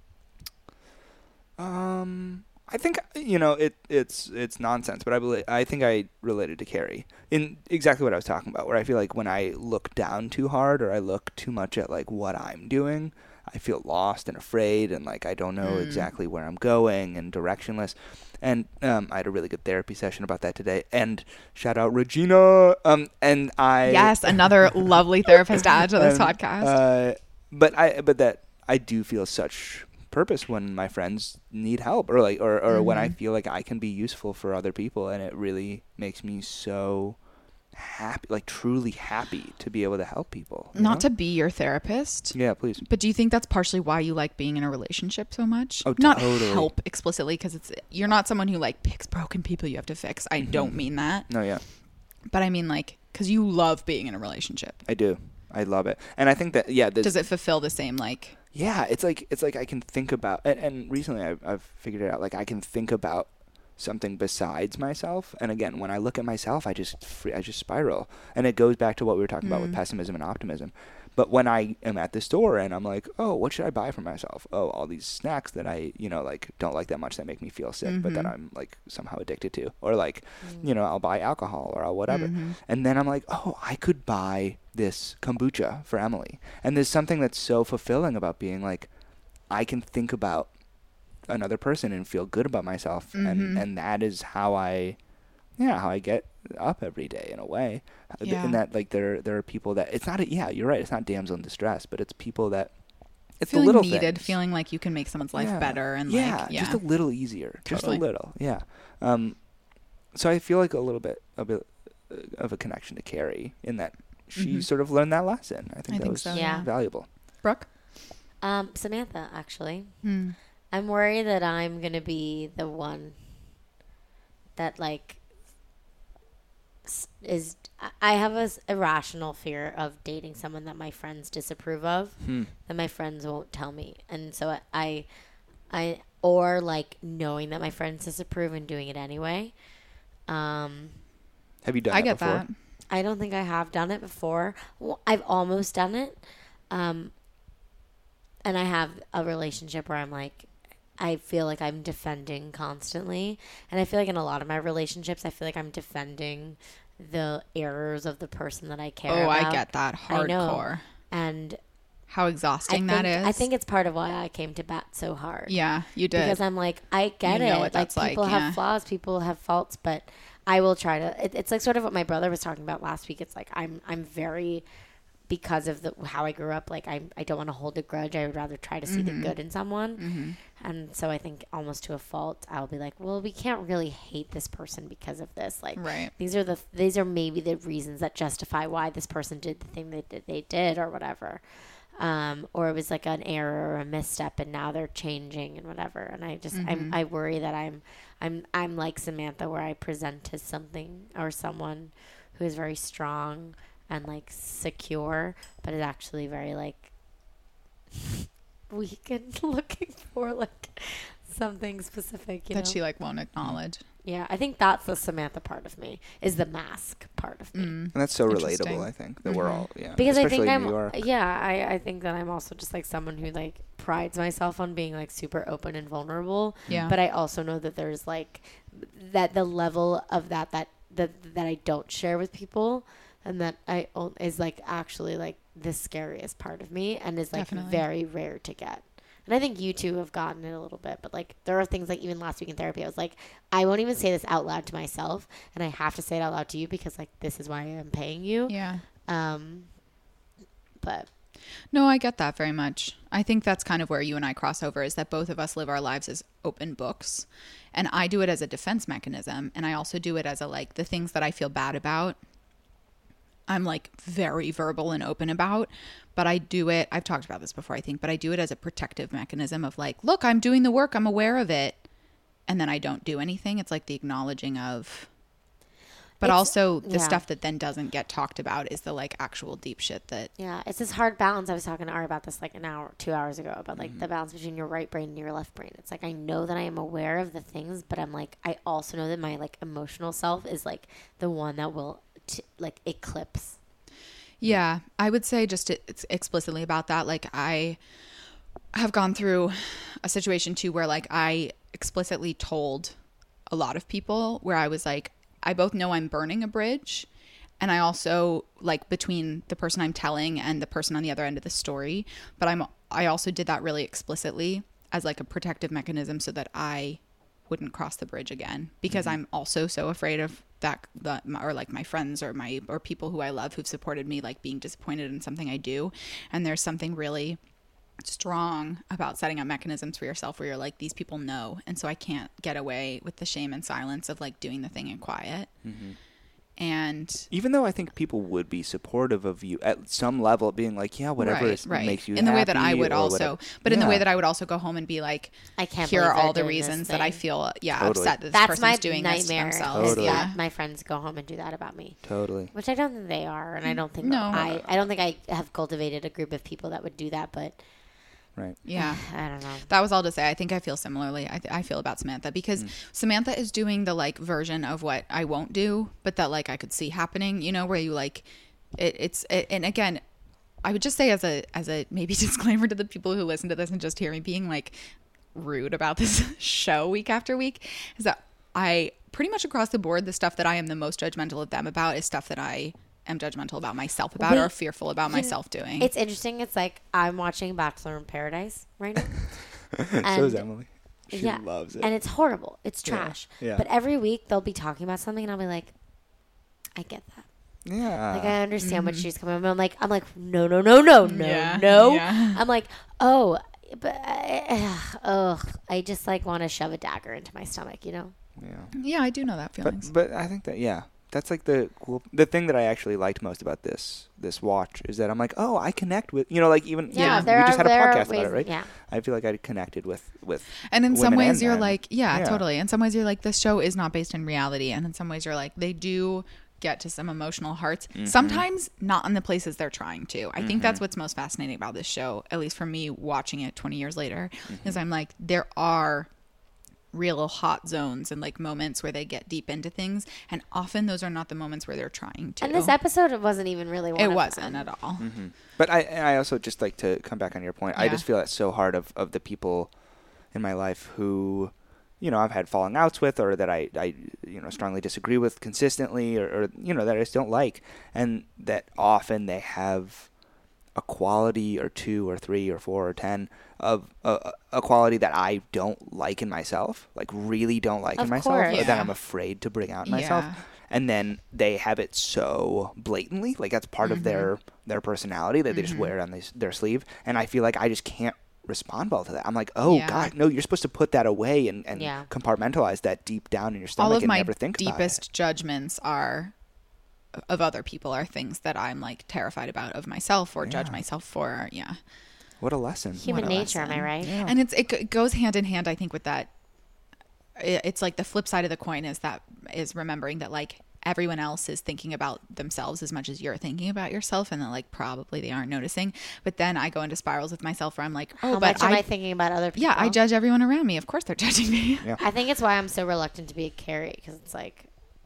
um, I think you know it. It's it's nonsense, but I believe I think I related to Carrie in exactly what I was talking about. Where I feel like when I look down too hard or I look too much at like what I'm doing, I feel lost and afraid, and like I don't know Mm. exactly where I'm going and directionless. And um, I had a really good therapy session about that today. And shout out Regina. Um, and I Yes, another lovely therapist to add to this and, podcast. Uh, but I but that I do feel such purpose when my friends need help, or like or, or when I Mhm. feel like I can be useful for other people, and it really makes me so happy, like truly happy to be able to help people. you Not know? to be your therapist, Yeah, please. but do you think that's partially why you like being in a relationship so much? Oh, not totally. help explicitly, because it's you're not someone who like picks broken people you have to fix. I Mm-hmm. don't mean that, No, yeah. but I mean like because you love being in a relationship. I do. I love it. And I think that yeah, this, Does it fulfill the same like? yeah, it's like it's like I can think about and, and recently I've, I've figured it out, like I can think about something besides myself, and again when I look at myself I just free, I just spiral, and it goes back to what we were talking about with Mm. pessimism and optimism. But when I am at the store and I'm like, oh, what should I buy for myself? Oh, all these snacks that I, you know, like don't like that much that make me feel sick, but that Mhm. I'm like somehow addicted to, or like, you know, I'll buy alcohol or I'll whatever. Mhm. And then I'm like, oh, I could buy this kombucha for Emily. And there's something that's so fulfilling about being like, I can think about another person and feel good about myself. And, Mhm. and that is how I, yeah, how I get up every day in a way. Yeah. And that like there, there are people that it's not, a, yeah, you're right. It's not damsel in distress, but it's people that it's feeling the little needed, things. feeling like you can make someone's life Yeah. better, and yeah, like yeah, just a little easier, just Totally. a little, yeah. Um, so I feel like a little bit, a bit uh, of a connection to Carrie in that she Mhm. sort of learned that lesson. I think I that think was so, yeah. valuable. Brooke. Um, Samantha, actually. Hmm. I'm worried that I'm going to be the one that, like, s- is. I- I have a s- irrational fear of dating someone that my friends disapprove of, Hmm. that my friends won't tell me. And so I, I, I or, like, knowing that my friends disapprove and doing it anyway. Um, Have you done I that get before? that. I don't think I have done it before. Well, I've almost done it. Um, and I have a relationship where I'm like, I feel like I'm defending constantly. And I feel like in a lot of my relationships, I feel like I'm defending the errors of the person that I care Oh, about. I get that I know. hardcore. And How I exhausting think, that is. I think it's part of why I came to bat so hard. yeah, you did. Because I'm like, I get You it. know what Like, that's like, people yeah. have flaws, people have faults, but I will try to. It, it's like sort of what my brother was talking about last week. It's like I'm, I'm very, because of the how I grew up. Like I, I don't want to hold a grudge. I would rather try to see Mm-hmm. the good in someone. And so I think almost to a fault, I'll be like, well, we can't really hate this person because of this. Like, Right. these are the these are maybe the reasons that justify why this person did the thing that they, they did or whatever. Um, or it was like an error or a misstep, and now they're changing and whatever. And I just I'm, I worry that I'm I'm I'm like Samantha, where I present as something or someone who is very strong and like secure, but is actually very like weak and looking for like something specific. You that know? she like won't acknowledge. Yeah, I think that's the Samantha part of me, is the mask part of me. And that's so Interesting. relatable, I think, that we're all, yeah. Because I especially think in I'm, New York. yeah, I, I think that I'm also just like someone who like prides myself on being like super open and vulnerable. Yeah. But I also know that there's like that the level of that that that that I don't share with people, and that I own is like actually like the scariest part of me, and is like Definitely. very rare to get. And I think you two have gotten it a little bit, but like there are things like even last week in therapy, I was like, I won't even say this out loud to myself, and I have to say it out loud to you because like this is why I'm paying you. Yeah. Um, but No, I get that very much. I think that's kind of where you and I cross over, is that both of us live our lives as open books. And I do it as a defense mechanism. And I also do it as a like the things that I feel bad about, I'm like very verbal and open about. But I do it, I've talked about this before, I think, but I do it as a protective mechanism of like, look, I'm doing the work, I'm aware of it. And then I don't do anything. It's like the acknowledging of. But It's- also the yeah. stuff that then doesn't get talked about is the like actual deep shit that. yeah, it's this hard balance. I was talking to Ari about this like an hour, two hours ago about like the balance between your right brain and your left brain. It's like I know that I am aware of the things, but I'm like I also know that my like emotional self is like the one that will t- like eclipse. Yeah, I would say just ex- explicitly about that. Like I have gone through a situation too where like I explicitly told a lot of people where I was like, I both know I'm burning a bridge, and I also like between the person I'm telling and the person on the other end of the story, but I'm I also did that really explicitly as like a protective mechanism so that I wouldn't cross the bridge again, because I'm also so afraid of that, that or like my friends or my or people who I love who've supported me like being disappointed in something I do. And there's something really strong about setting up mechanisms for yourself where you're like, these people know, and so I can't get away with the shame and silence of like doing the thing in quiet. Mm-hmm. And even though I think people would be supportive of you at some level, being like, yeah, whatever right, is, right. makes you in the way that I happy would or also, whatever. but in the way Yeah. that I would also go home and be like, I can't here believe are they're all the doing this reasons that I thing. feel yeah Totally. upset that this That's person's my doing this to nightmare. themselves. Is Totally. Yeah. that my friends go home and do that about me. Totally. Which I don't think they are, and I don't think No. I I don't think I have cultivated a group of people that would do that. But Right. Yeah. I don't know. That was all to say. I think I feel similarly. I, th- I feel about Samantha because Samantha is doing the like version of what I won't do, but that like I could see happening, you know, where you like it, it's, it, and again, I would just say as a, as a maybe disclaimer to the people who listen to this and just hear me being like rude about this show week after week, is that I pretty much across the board, the stuff that I am the most judgmental of them about is stuff that I am judgmental about myself about Wait, or fearful about myself doing. It's interesting. It's like I'm watching Bachelor in Paradise right now. So is And- Emily. She yeah, loves it. and it's horrible. It's Yeah, trash. yeah. But every week they'll be talking about something, and I'll be like, I get that. Yeah. Like I understand what she's coming from. I'm like, I'm like, no, no, no, no, no, Yeah, no. yeah. I'm like, oh, but uh, ugh, I just like want to shove a dagger into my stomach, you know? Yeah. Yeah, I do know that feeling. But but I think that yeah, that's like the cool the thing that I actually liked most about this this watch is that I'm like, oh, I connect with, you know, like even Yeah, yeah, there we are- just had a there are podcast about ways- it, right? yeah. I feel like I connected with with And in some women ways and you're men. like, yeah, Yeah. totally. In some ways you're like, this show is not based in reality. And in some ways you're like, they do get to some emotional hearts. Mm-hmm. Sometimes not in the places they're trying to. I think that's what's most fascinating about this show, at least for me watching it twenty years later, Mm-hmm. is I'm like, there are real hot zones and like moments where they get deep into things. And often those are not the moments where they're trying to. And this episode, it wasn't even really one it of wasn't them. at all. Mm-hmm. But I I also just like to come back on your point. I Yeah. just feel that's so hard of, of the people in my life who, you know, I've had falling outs with, or that I, I you know, strongly disagree with consistently, or, or, you know, that I just don't like. And that often they have a quality or two or three or four or ten of a, a quality that I don't like in myself, like really don't like Of in myself, course. or that Yeah. I'm afraid to bring out in myself. Yeah. And then they have it so blatantly, like that's part of their their personality that they just wear on this, their sleeve. And I feel like I just can't respond well to that. I'm like, oh Yeah. God, no, you're supposed to put that away and, and Yeah. compartmentalize that deep down in your stomach All of and my never think about deepest it. judgments are of other people are things that I'm like terrified about of myself or judge Yeah. myself for. Or, yeah. What a lesson. Human What a nature, am I lesson. right? And it's it g- goes hand in hand, I think, with that. i- It's like the flip side of the coin is that is remembering that like everyone else is thinking about themselves as much as you're thinking about yourself, and that like probably they aren't noticing. But then I go into spirals with myself where I'm like, oh, How but much am I, I, thinking about other people? yeah, I judge everyone around me. Of course they're judging me. Yeah. I think it's why I'm so reluctant to be a Carrie, because it's like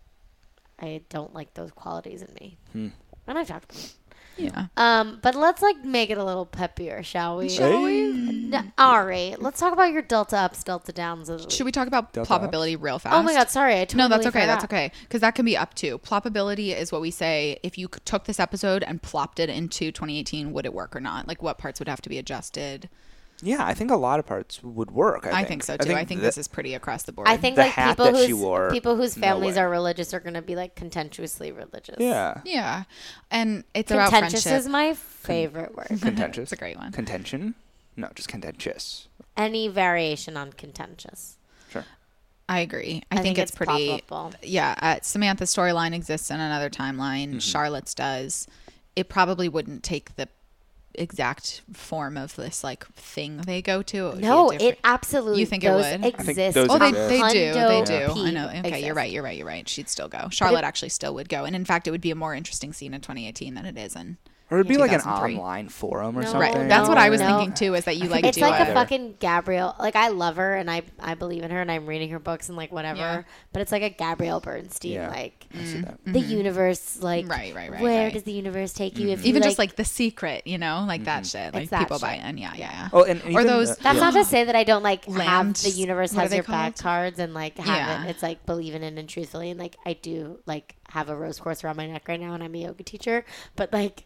I don't like those qualities in me. Hmm. And I've talked about it. Yeah. Um, but let's like make it a little peppier, shall we? Shall we? N- all right. Let's talk about your Delta ups, Delta downs of the week. Should we talk about Delta ploppability real fast? Oh my God, sorry. I totally No, that's okay. forgot. That's okay. Because that can be up to. Ploppability is what we say if you c- took this episode and plopped it into twenty eighteen, would it work or not? Like what parts would have to be adjusted? Yeah, I think a lot of parts would work. I, I think. think so too. I think, that- this is pretty across the board. I think The like hat people that she whose wore, people whose no families way. are religious are going to be like contentiously religious. Yeah. Yeah. And it's about Contentious friendship. is my favorite word. Contentious. It's a great one. Contention? No, just contentious. Any variation on contentious. Sure. I agree. I, I think, think it's, it's pretty. ploppable. Yeah. Uh, Samantha's storyline exists in another timeline. Mm-hmm. Charlotte's does. It probably wouldn't take the exact form of this like thing they go to. It would be a No, different- it absolutely You think it those would? I think exist. those Oh, they, exist. they do. They Hundo do. I P know. Okay, exist. you're right. You're right. You're right. She'd still go. Charlotte it- actually still would go. And in fact, it would be a more interesting scene in twenty eighteen than it is in. Or it'd be like an two thousand three. online forum or No, something. Right. That's what I was no. thinking too. Is that you like It's do like it. a fucking Gabrielle. Like I love her and I I believe in her and I'm reading her books and like whatever. Yeah. But it's like a Gabrielle Bernstein. Yeah. Like I see that. the universe. Like Right, right, right, Where right. does the universe take you? If you, Even like, just like The Secret, you know, like that shit. Like It's that people buy shit. in. Yeah, yeah, yeah. Oh, and or even, those. uh, That's yeah. not to say that I don't like have Land- the universe what are has they your back called? cards and like have Yeah. it. It's like believing in it truthfully and like I do like have a rose course around my neck right now and I'm a yoga teacher. But like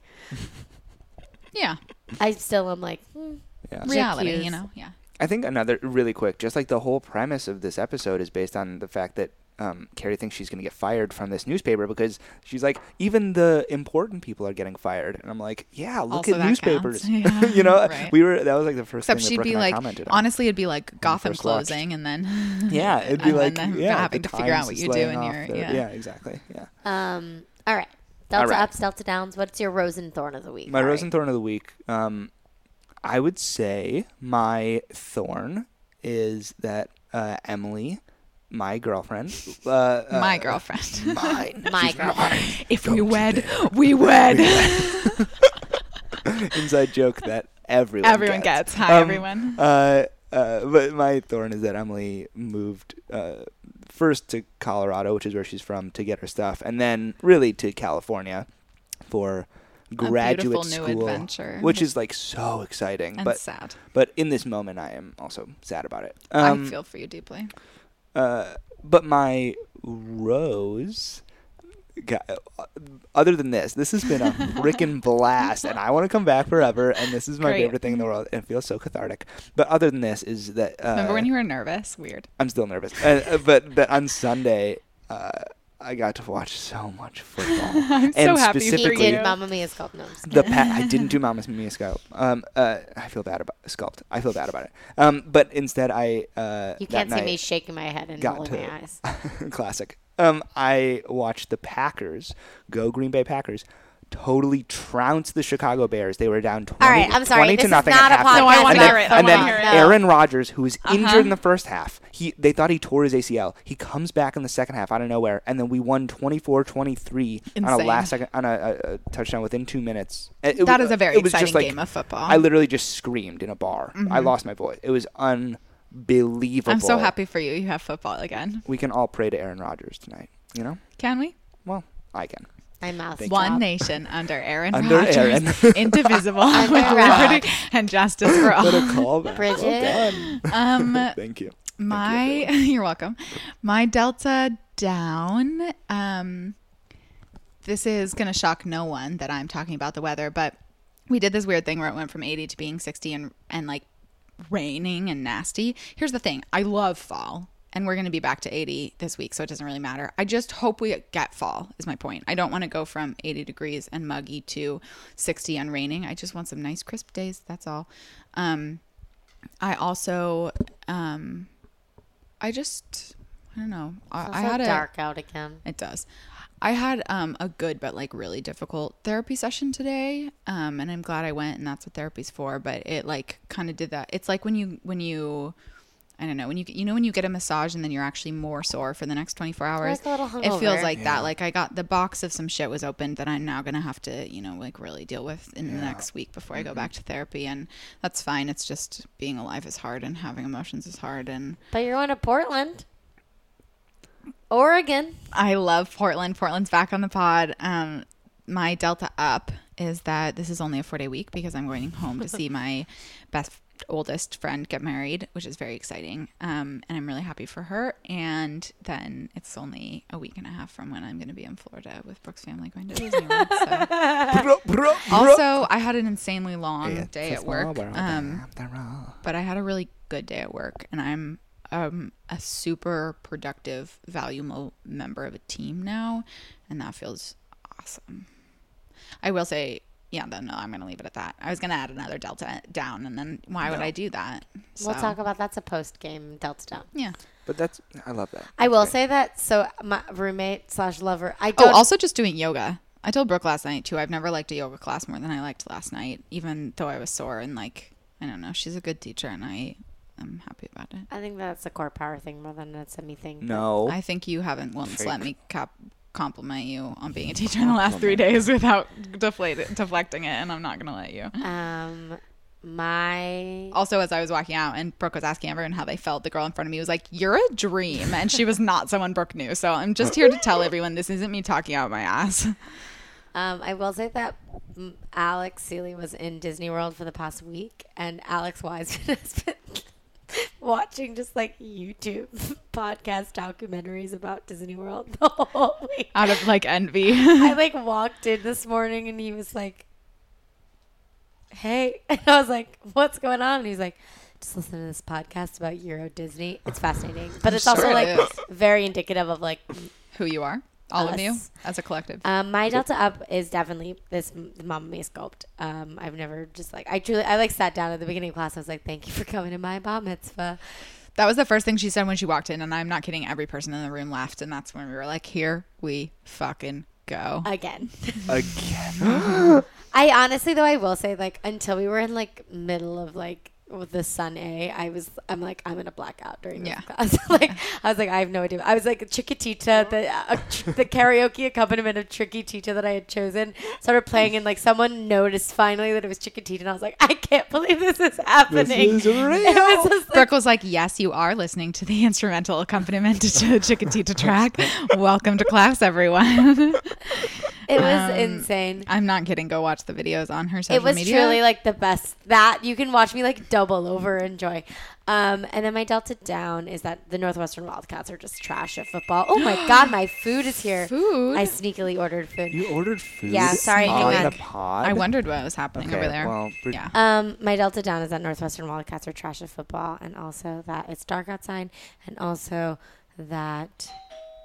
Yeah, I still am like hmm, Yeah. reality. cues. You know. Yeah. I think another really quick, just like the whole premise of this episode is based on the fact that um, Carrie thinks she's going to get fired from this newspaper because she's like, even the important people are getting fired, and I'm like, yeah, look Also at that newspapers. counts. Yeah. you know, Right. we were that was like the first Except thing that she'd Brooke be and I like, commented on. honestly, it'd be like Gotham first watched. closing, and then Yeah, it'd be and like then yeah, having the to figure out Times what is you do laying in off your their- yeah. yeah, exactly, yeah. um all right. Delta All right. ups, Delta downs. What's your rose and thorn of the week? My All rose right. and thorn of the week. Um, I would say my thorn is that uh, Emily, my girlfriend, uh, uh, My girlfriend. mine, My she's girlfriend. mine. If we wed, we wed. Inside joke that everyone Everyone gets. Hi, Um, everyone. Uh, uh, but my thorn is that Emily moved uh, first to Colorado, which is where she's from, to get her stuff, and then really to California for graduate beautiful new school, adventure. which is like so exciting. And but sad. but in this moment, I am also sad about it. Um, I feel for you deeply. uh, but my rose. Got, other than this, this has been a freaking blast, and I want to come back forever. And this is my Great. favorite thing in the world, and it feels so cathartic. But other than this, is that uh, Remember when you were nervous? Weird. I'm still nervous. Uh, uh, but that on Sunday, uh, I got to watch so much football. I'm so and happy for He specifically, did Mamma Mia sculpt. No, I'm just the kidding. pa- I didn't do Mamma Mia sculpt. Um, uh, I feel bad about sculpt. I feel bad about it. Um, but instead, I uh, You that can't see night me shaking my head and got rolling to my eyes. classic. Um, I watched the Packers go Green Bay Packers. Totally trounce the Chicago Bears. They were down twenty, All right, I'm sorry. twenty This to is nothing not at a halftime. No, I wanna and then, hear it. I and wanna then hear it. Aaron Rodgers, who was Uh-huh. injured in the first half, he they thought he tore his A C L. He comes back in the second half out of nowhere, and then we won twenty-four twenty-three on a Insane. last second on a, a, a touchdown within two minutes. It, That was- is a very it was exciting just like, game of football. I literally just screamed in a bar. I Mhm. lost my voice. It was unbelievable. I'm so happy for you. You have football again. We can all pray to Aaron Rodgers tonight. You know? Can we? Well, I can. My mouth. Thank One dropped. nation under Aaron Under Rodgers, Aaron. indivisible, Under with Rod. liberty and justice for all. What a callback. Bridget. Well done. Um, Thank you. my, you're welcome. My Delta down. Um, this is gonna shock no one that I'm talking about the weather, but we did this weird thing where it went from eighty to being sixty and and like raining and nasty. Here's the thing: I love fall. And we're going to be back to eighty this week, so it doesn't really matter. I just hope we get fall, is my point. I don't want to go from eighty degrees and muggy to sixty and raining. I just want some nice crisp days. That's all. Um, I also, um, I just, I don't know. I, It's I also had a dark out again. It does. I had um, a good but like really difficult therapy session today, um, and I'm glad I went. And that's what therapy's for. But it like kind of did that. It's like when you when you. I don't know when you you know when you get a massage and then you're actually more sore for the next twenty-four hours. Like a little It feels hungover. like Yeah. that. Like I got the box of some shit was opened that I'm now gonna have to you know like really deal with in the next week before I go back to therapy, and that's fine. It's just being alive is hard and having emotions is hard, and But you're going to Portland, Oregon. I love Portland. Portland's back on the pod. Um, my Delta up is that this is only a four day week because I'm going home to see my best oldest friend get married, which is very exciting. Um, and I'm really happy for her. And then it's only a week and a half from when I'm going to be in Florida with Brooke's family going to Disney World. So. Also, I had an insanely long day at work. Um, but I had a really good day at work, and I'm um, a super productive, valuable member of a team now, and that feels awesome. I will say, yeah, then no, I'm going to leave it at that. I was going to add another Delta down, and then why would I do that? We'll So, talk about that's a post game Delta down. Yeah. But that's, I love that. I will That's great. say that. So my roommate slash lover. I Oh, don't. also just doing yoga. I told Brooke last night too. I've never liked a yoga class more than I liked last night, even though I was sore and like I don't know. She's a good teacher, and I am happy about it. I think that's a core power thing more than a semi thing. No. I think you haven't once Fake. let me cap- compliment you on being a teacher in the last three days without deflate- deflecting it, and I'm not gonna let you. Um, my Also, as I was walking out and Brooke was asking everyone how they felt, the girl in front of me was like, "You're a dream," and she was not someone Brooke knew. So I'm just here to tell everyone this isn't me talking out my ass. Um, I will say that mm, Alex Seeley was in Disney World for the past week, and Alex Wiseman has been watching just like YouTube podcast documentaries about Disney World the whole week. Out of like envy. I like walked in this morning and he was like, "Hey," and I was like, "What's going on?" And he's like, "Just listen to this podcast about Euro Disney. It's fascinating, but it's sure also it like is. very indicative of like." Who you are, all of you, Us. as a collective. Um, my Delta up is definitely this m- the Mamma Mia sculpt. Um, I've never just like I truly I like sat down at the beginning of class. I was like, "Thank you for coming to my bar mitzvah." That was the first thing she said when she walked in, and I'm not kidding. Every person in the room laughed, and that's when we were like, "Here we fucking go." Again. Again. I honestly though I will say like until we were in like middle of like with the sun A, I was I'm like I'm in a blackout during this Yeah. class. Like I was like I have no idea. I was like Chiquitita, the uh, tr- the karaoke accompaniment of Chiquitita that I had chosen started playing, and like someone noticed finally that it was Chiquitita, and I was like I can't believe this is happening. This is real. It was just like, Brooke was like, "Yes, you are listening to the instrumental accompaniment to the Chiquitita track. Welcome to class, everyone." it was Um, insane. I'm not kidding. Go watch the videos on her social It was media. truly like the best that you can watch me like double over enjoy. Um, and then my Delta down is that the Northwestern Wildcats are just trash at football. Oh my God, my food is here. Food? I sneakily ordered food. You ordered food Yeah, sorry, on hang on. the pod? I wondered what was happening Okay, over there. well, Brid- yeah. Um, my Delta down is that Northwestern Wildcats are trash at football, and also that it's dark outside, and also that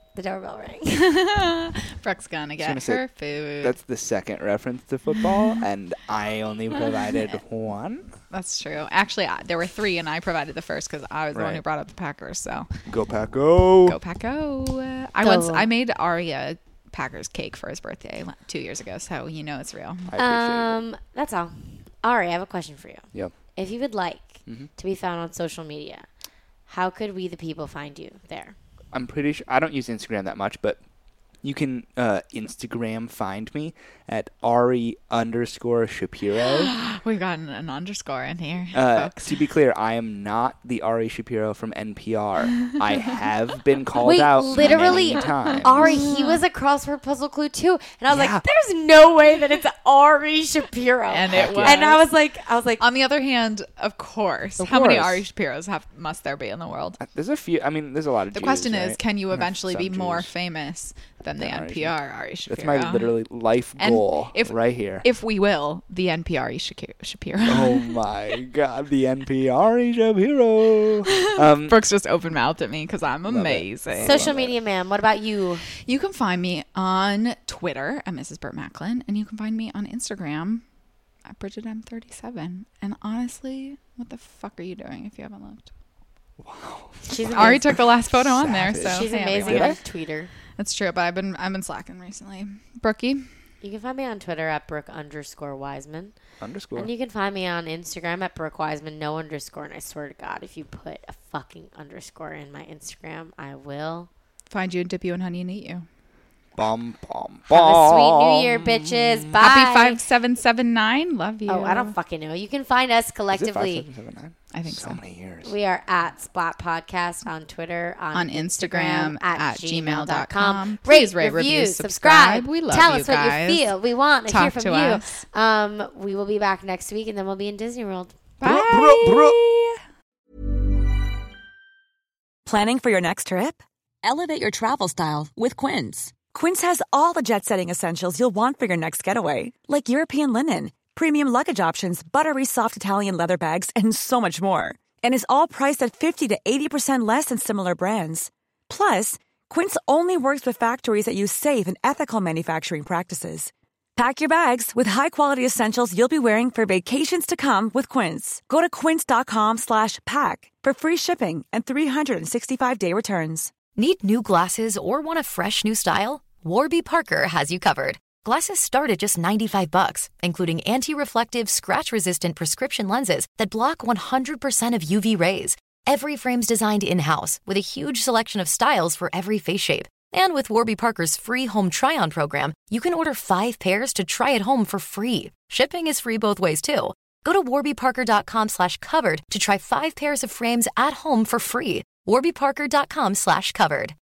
The doorbell rang. Brooke's gonna get gonna say, her food. That's the second reference to football, and I only provided one. That's true. Actually, I, there were three, and I provided the first because I was the one Right. who brought up the Packers. So Go Pack, go! go Pack, go! I Go. once I made Ari a Packers cake for his birthday two years ago, so you know it's real. I appreciate it. Um, that's all. Ari, I have a question for you. Yep. If you would like Mm-hmm. to be found on social media, how could we, the people, find you there? I'm pretty sure I don't use Instagram that much, but you can uh, Instagram find me at Ari underscore Shapiro. We've gotten an underscore in here, Uh, folks. to be clear, I am not the Ari Shapiro from N P R. I have been called Wait, out literally, many times. Ari, he was a crossword puzzle clue too, and I was Yeah. like, "There's no way that it's Ari Shapiro." And it was. And I was like, I was like, On the other hand, of course, Of how many course. Ari Shapiros have must there be in the world? Uh, There's a few. I mean, there's a lot of The Jews, question is, right? can you Or eventually be some more Jews. famous than the Than Ari N P R Ari Shapiro? That's my literally life And goal if- right here. If we will, the N P R Shaki- Shapiro. Oh my God, the N P R Shapiro. Um, Brooks just open mouthed at me because I'm it. amazing. social media man. What about you? You can find me on Twitter at Missus Burt Macklin, and you can find me on Instagram at Bridget M thirty-seven. And honestly, what the fuck are you doing if you haven't looked? She's Ari amazing. took the last photo on there, Savage. so She's hey, amazing everyone. on Twitter. That's true, but I've been I've been slacking recently. Brookie, You can find me on Twitter at Brooke underscore Wiseman. underscore. And you can find me on Instagram at Brooke Wiseman, no underscore. And I swear to God, if you put a fucking underscore in my Instagram, I will. find you and dip you in honey and eat you. Bum, bum, Have a sweet New bum. Year, bitches. Bye. Happy five seven seven nine. Love you. Oh, I don't fucking know. You can find us Is it five, collectively. seven, seven, nine? I think so. so. many years. We are at Splat Podcast on Twitter, on, On Instagram, at gmail dot com. Rate, Please rate, review, review, subscribe. subscribe. We love Tell you us what guys. you feel. We want to hear Talk from to you. us. Um, we will be back next week, and then we'll be in Disney World. Bye. Bro, bro, Planning for your next trip? Elevate your travel style with Quince. Quince has all the jet-setting essentials you'll want for your next getaway, like European linen, premium luggage options, buttery soft Italian leather bags, and so much more. And is all priced at fifty to eighty percent less than similar brands. Plus, Quince only works with factories that use safe and ethical manufacturing practices. Pack your bags with high-quality essentials you'll be wearing for vacations to come with Quince. Go to quince.com slash pack for free shipping and three sixty-five day returns. Need new glasses or want a fresh new style? Warby Parker has you covered. Glasses start at just ninety-five bucks, including anti-reflective, scratch-resistant prescription lenses that block one hundred percent of U V rays. Every frame's designed in-house with a huge selection of styles for every face shape. And with Warby Parker's free home try-on program, you can order five pairs to try at home for free. Shipping is free both ways, too. Go to warbyparker.com slash covered to try five pairs of frames at home for free. warbyparker.com slash covered.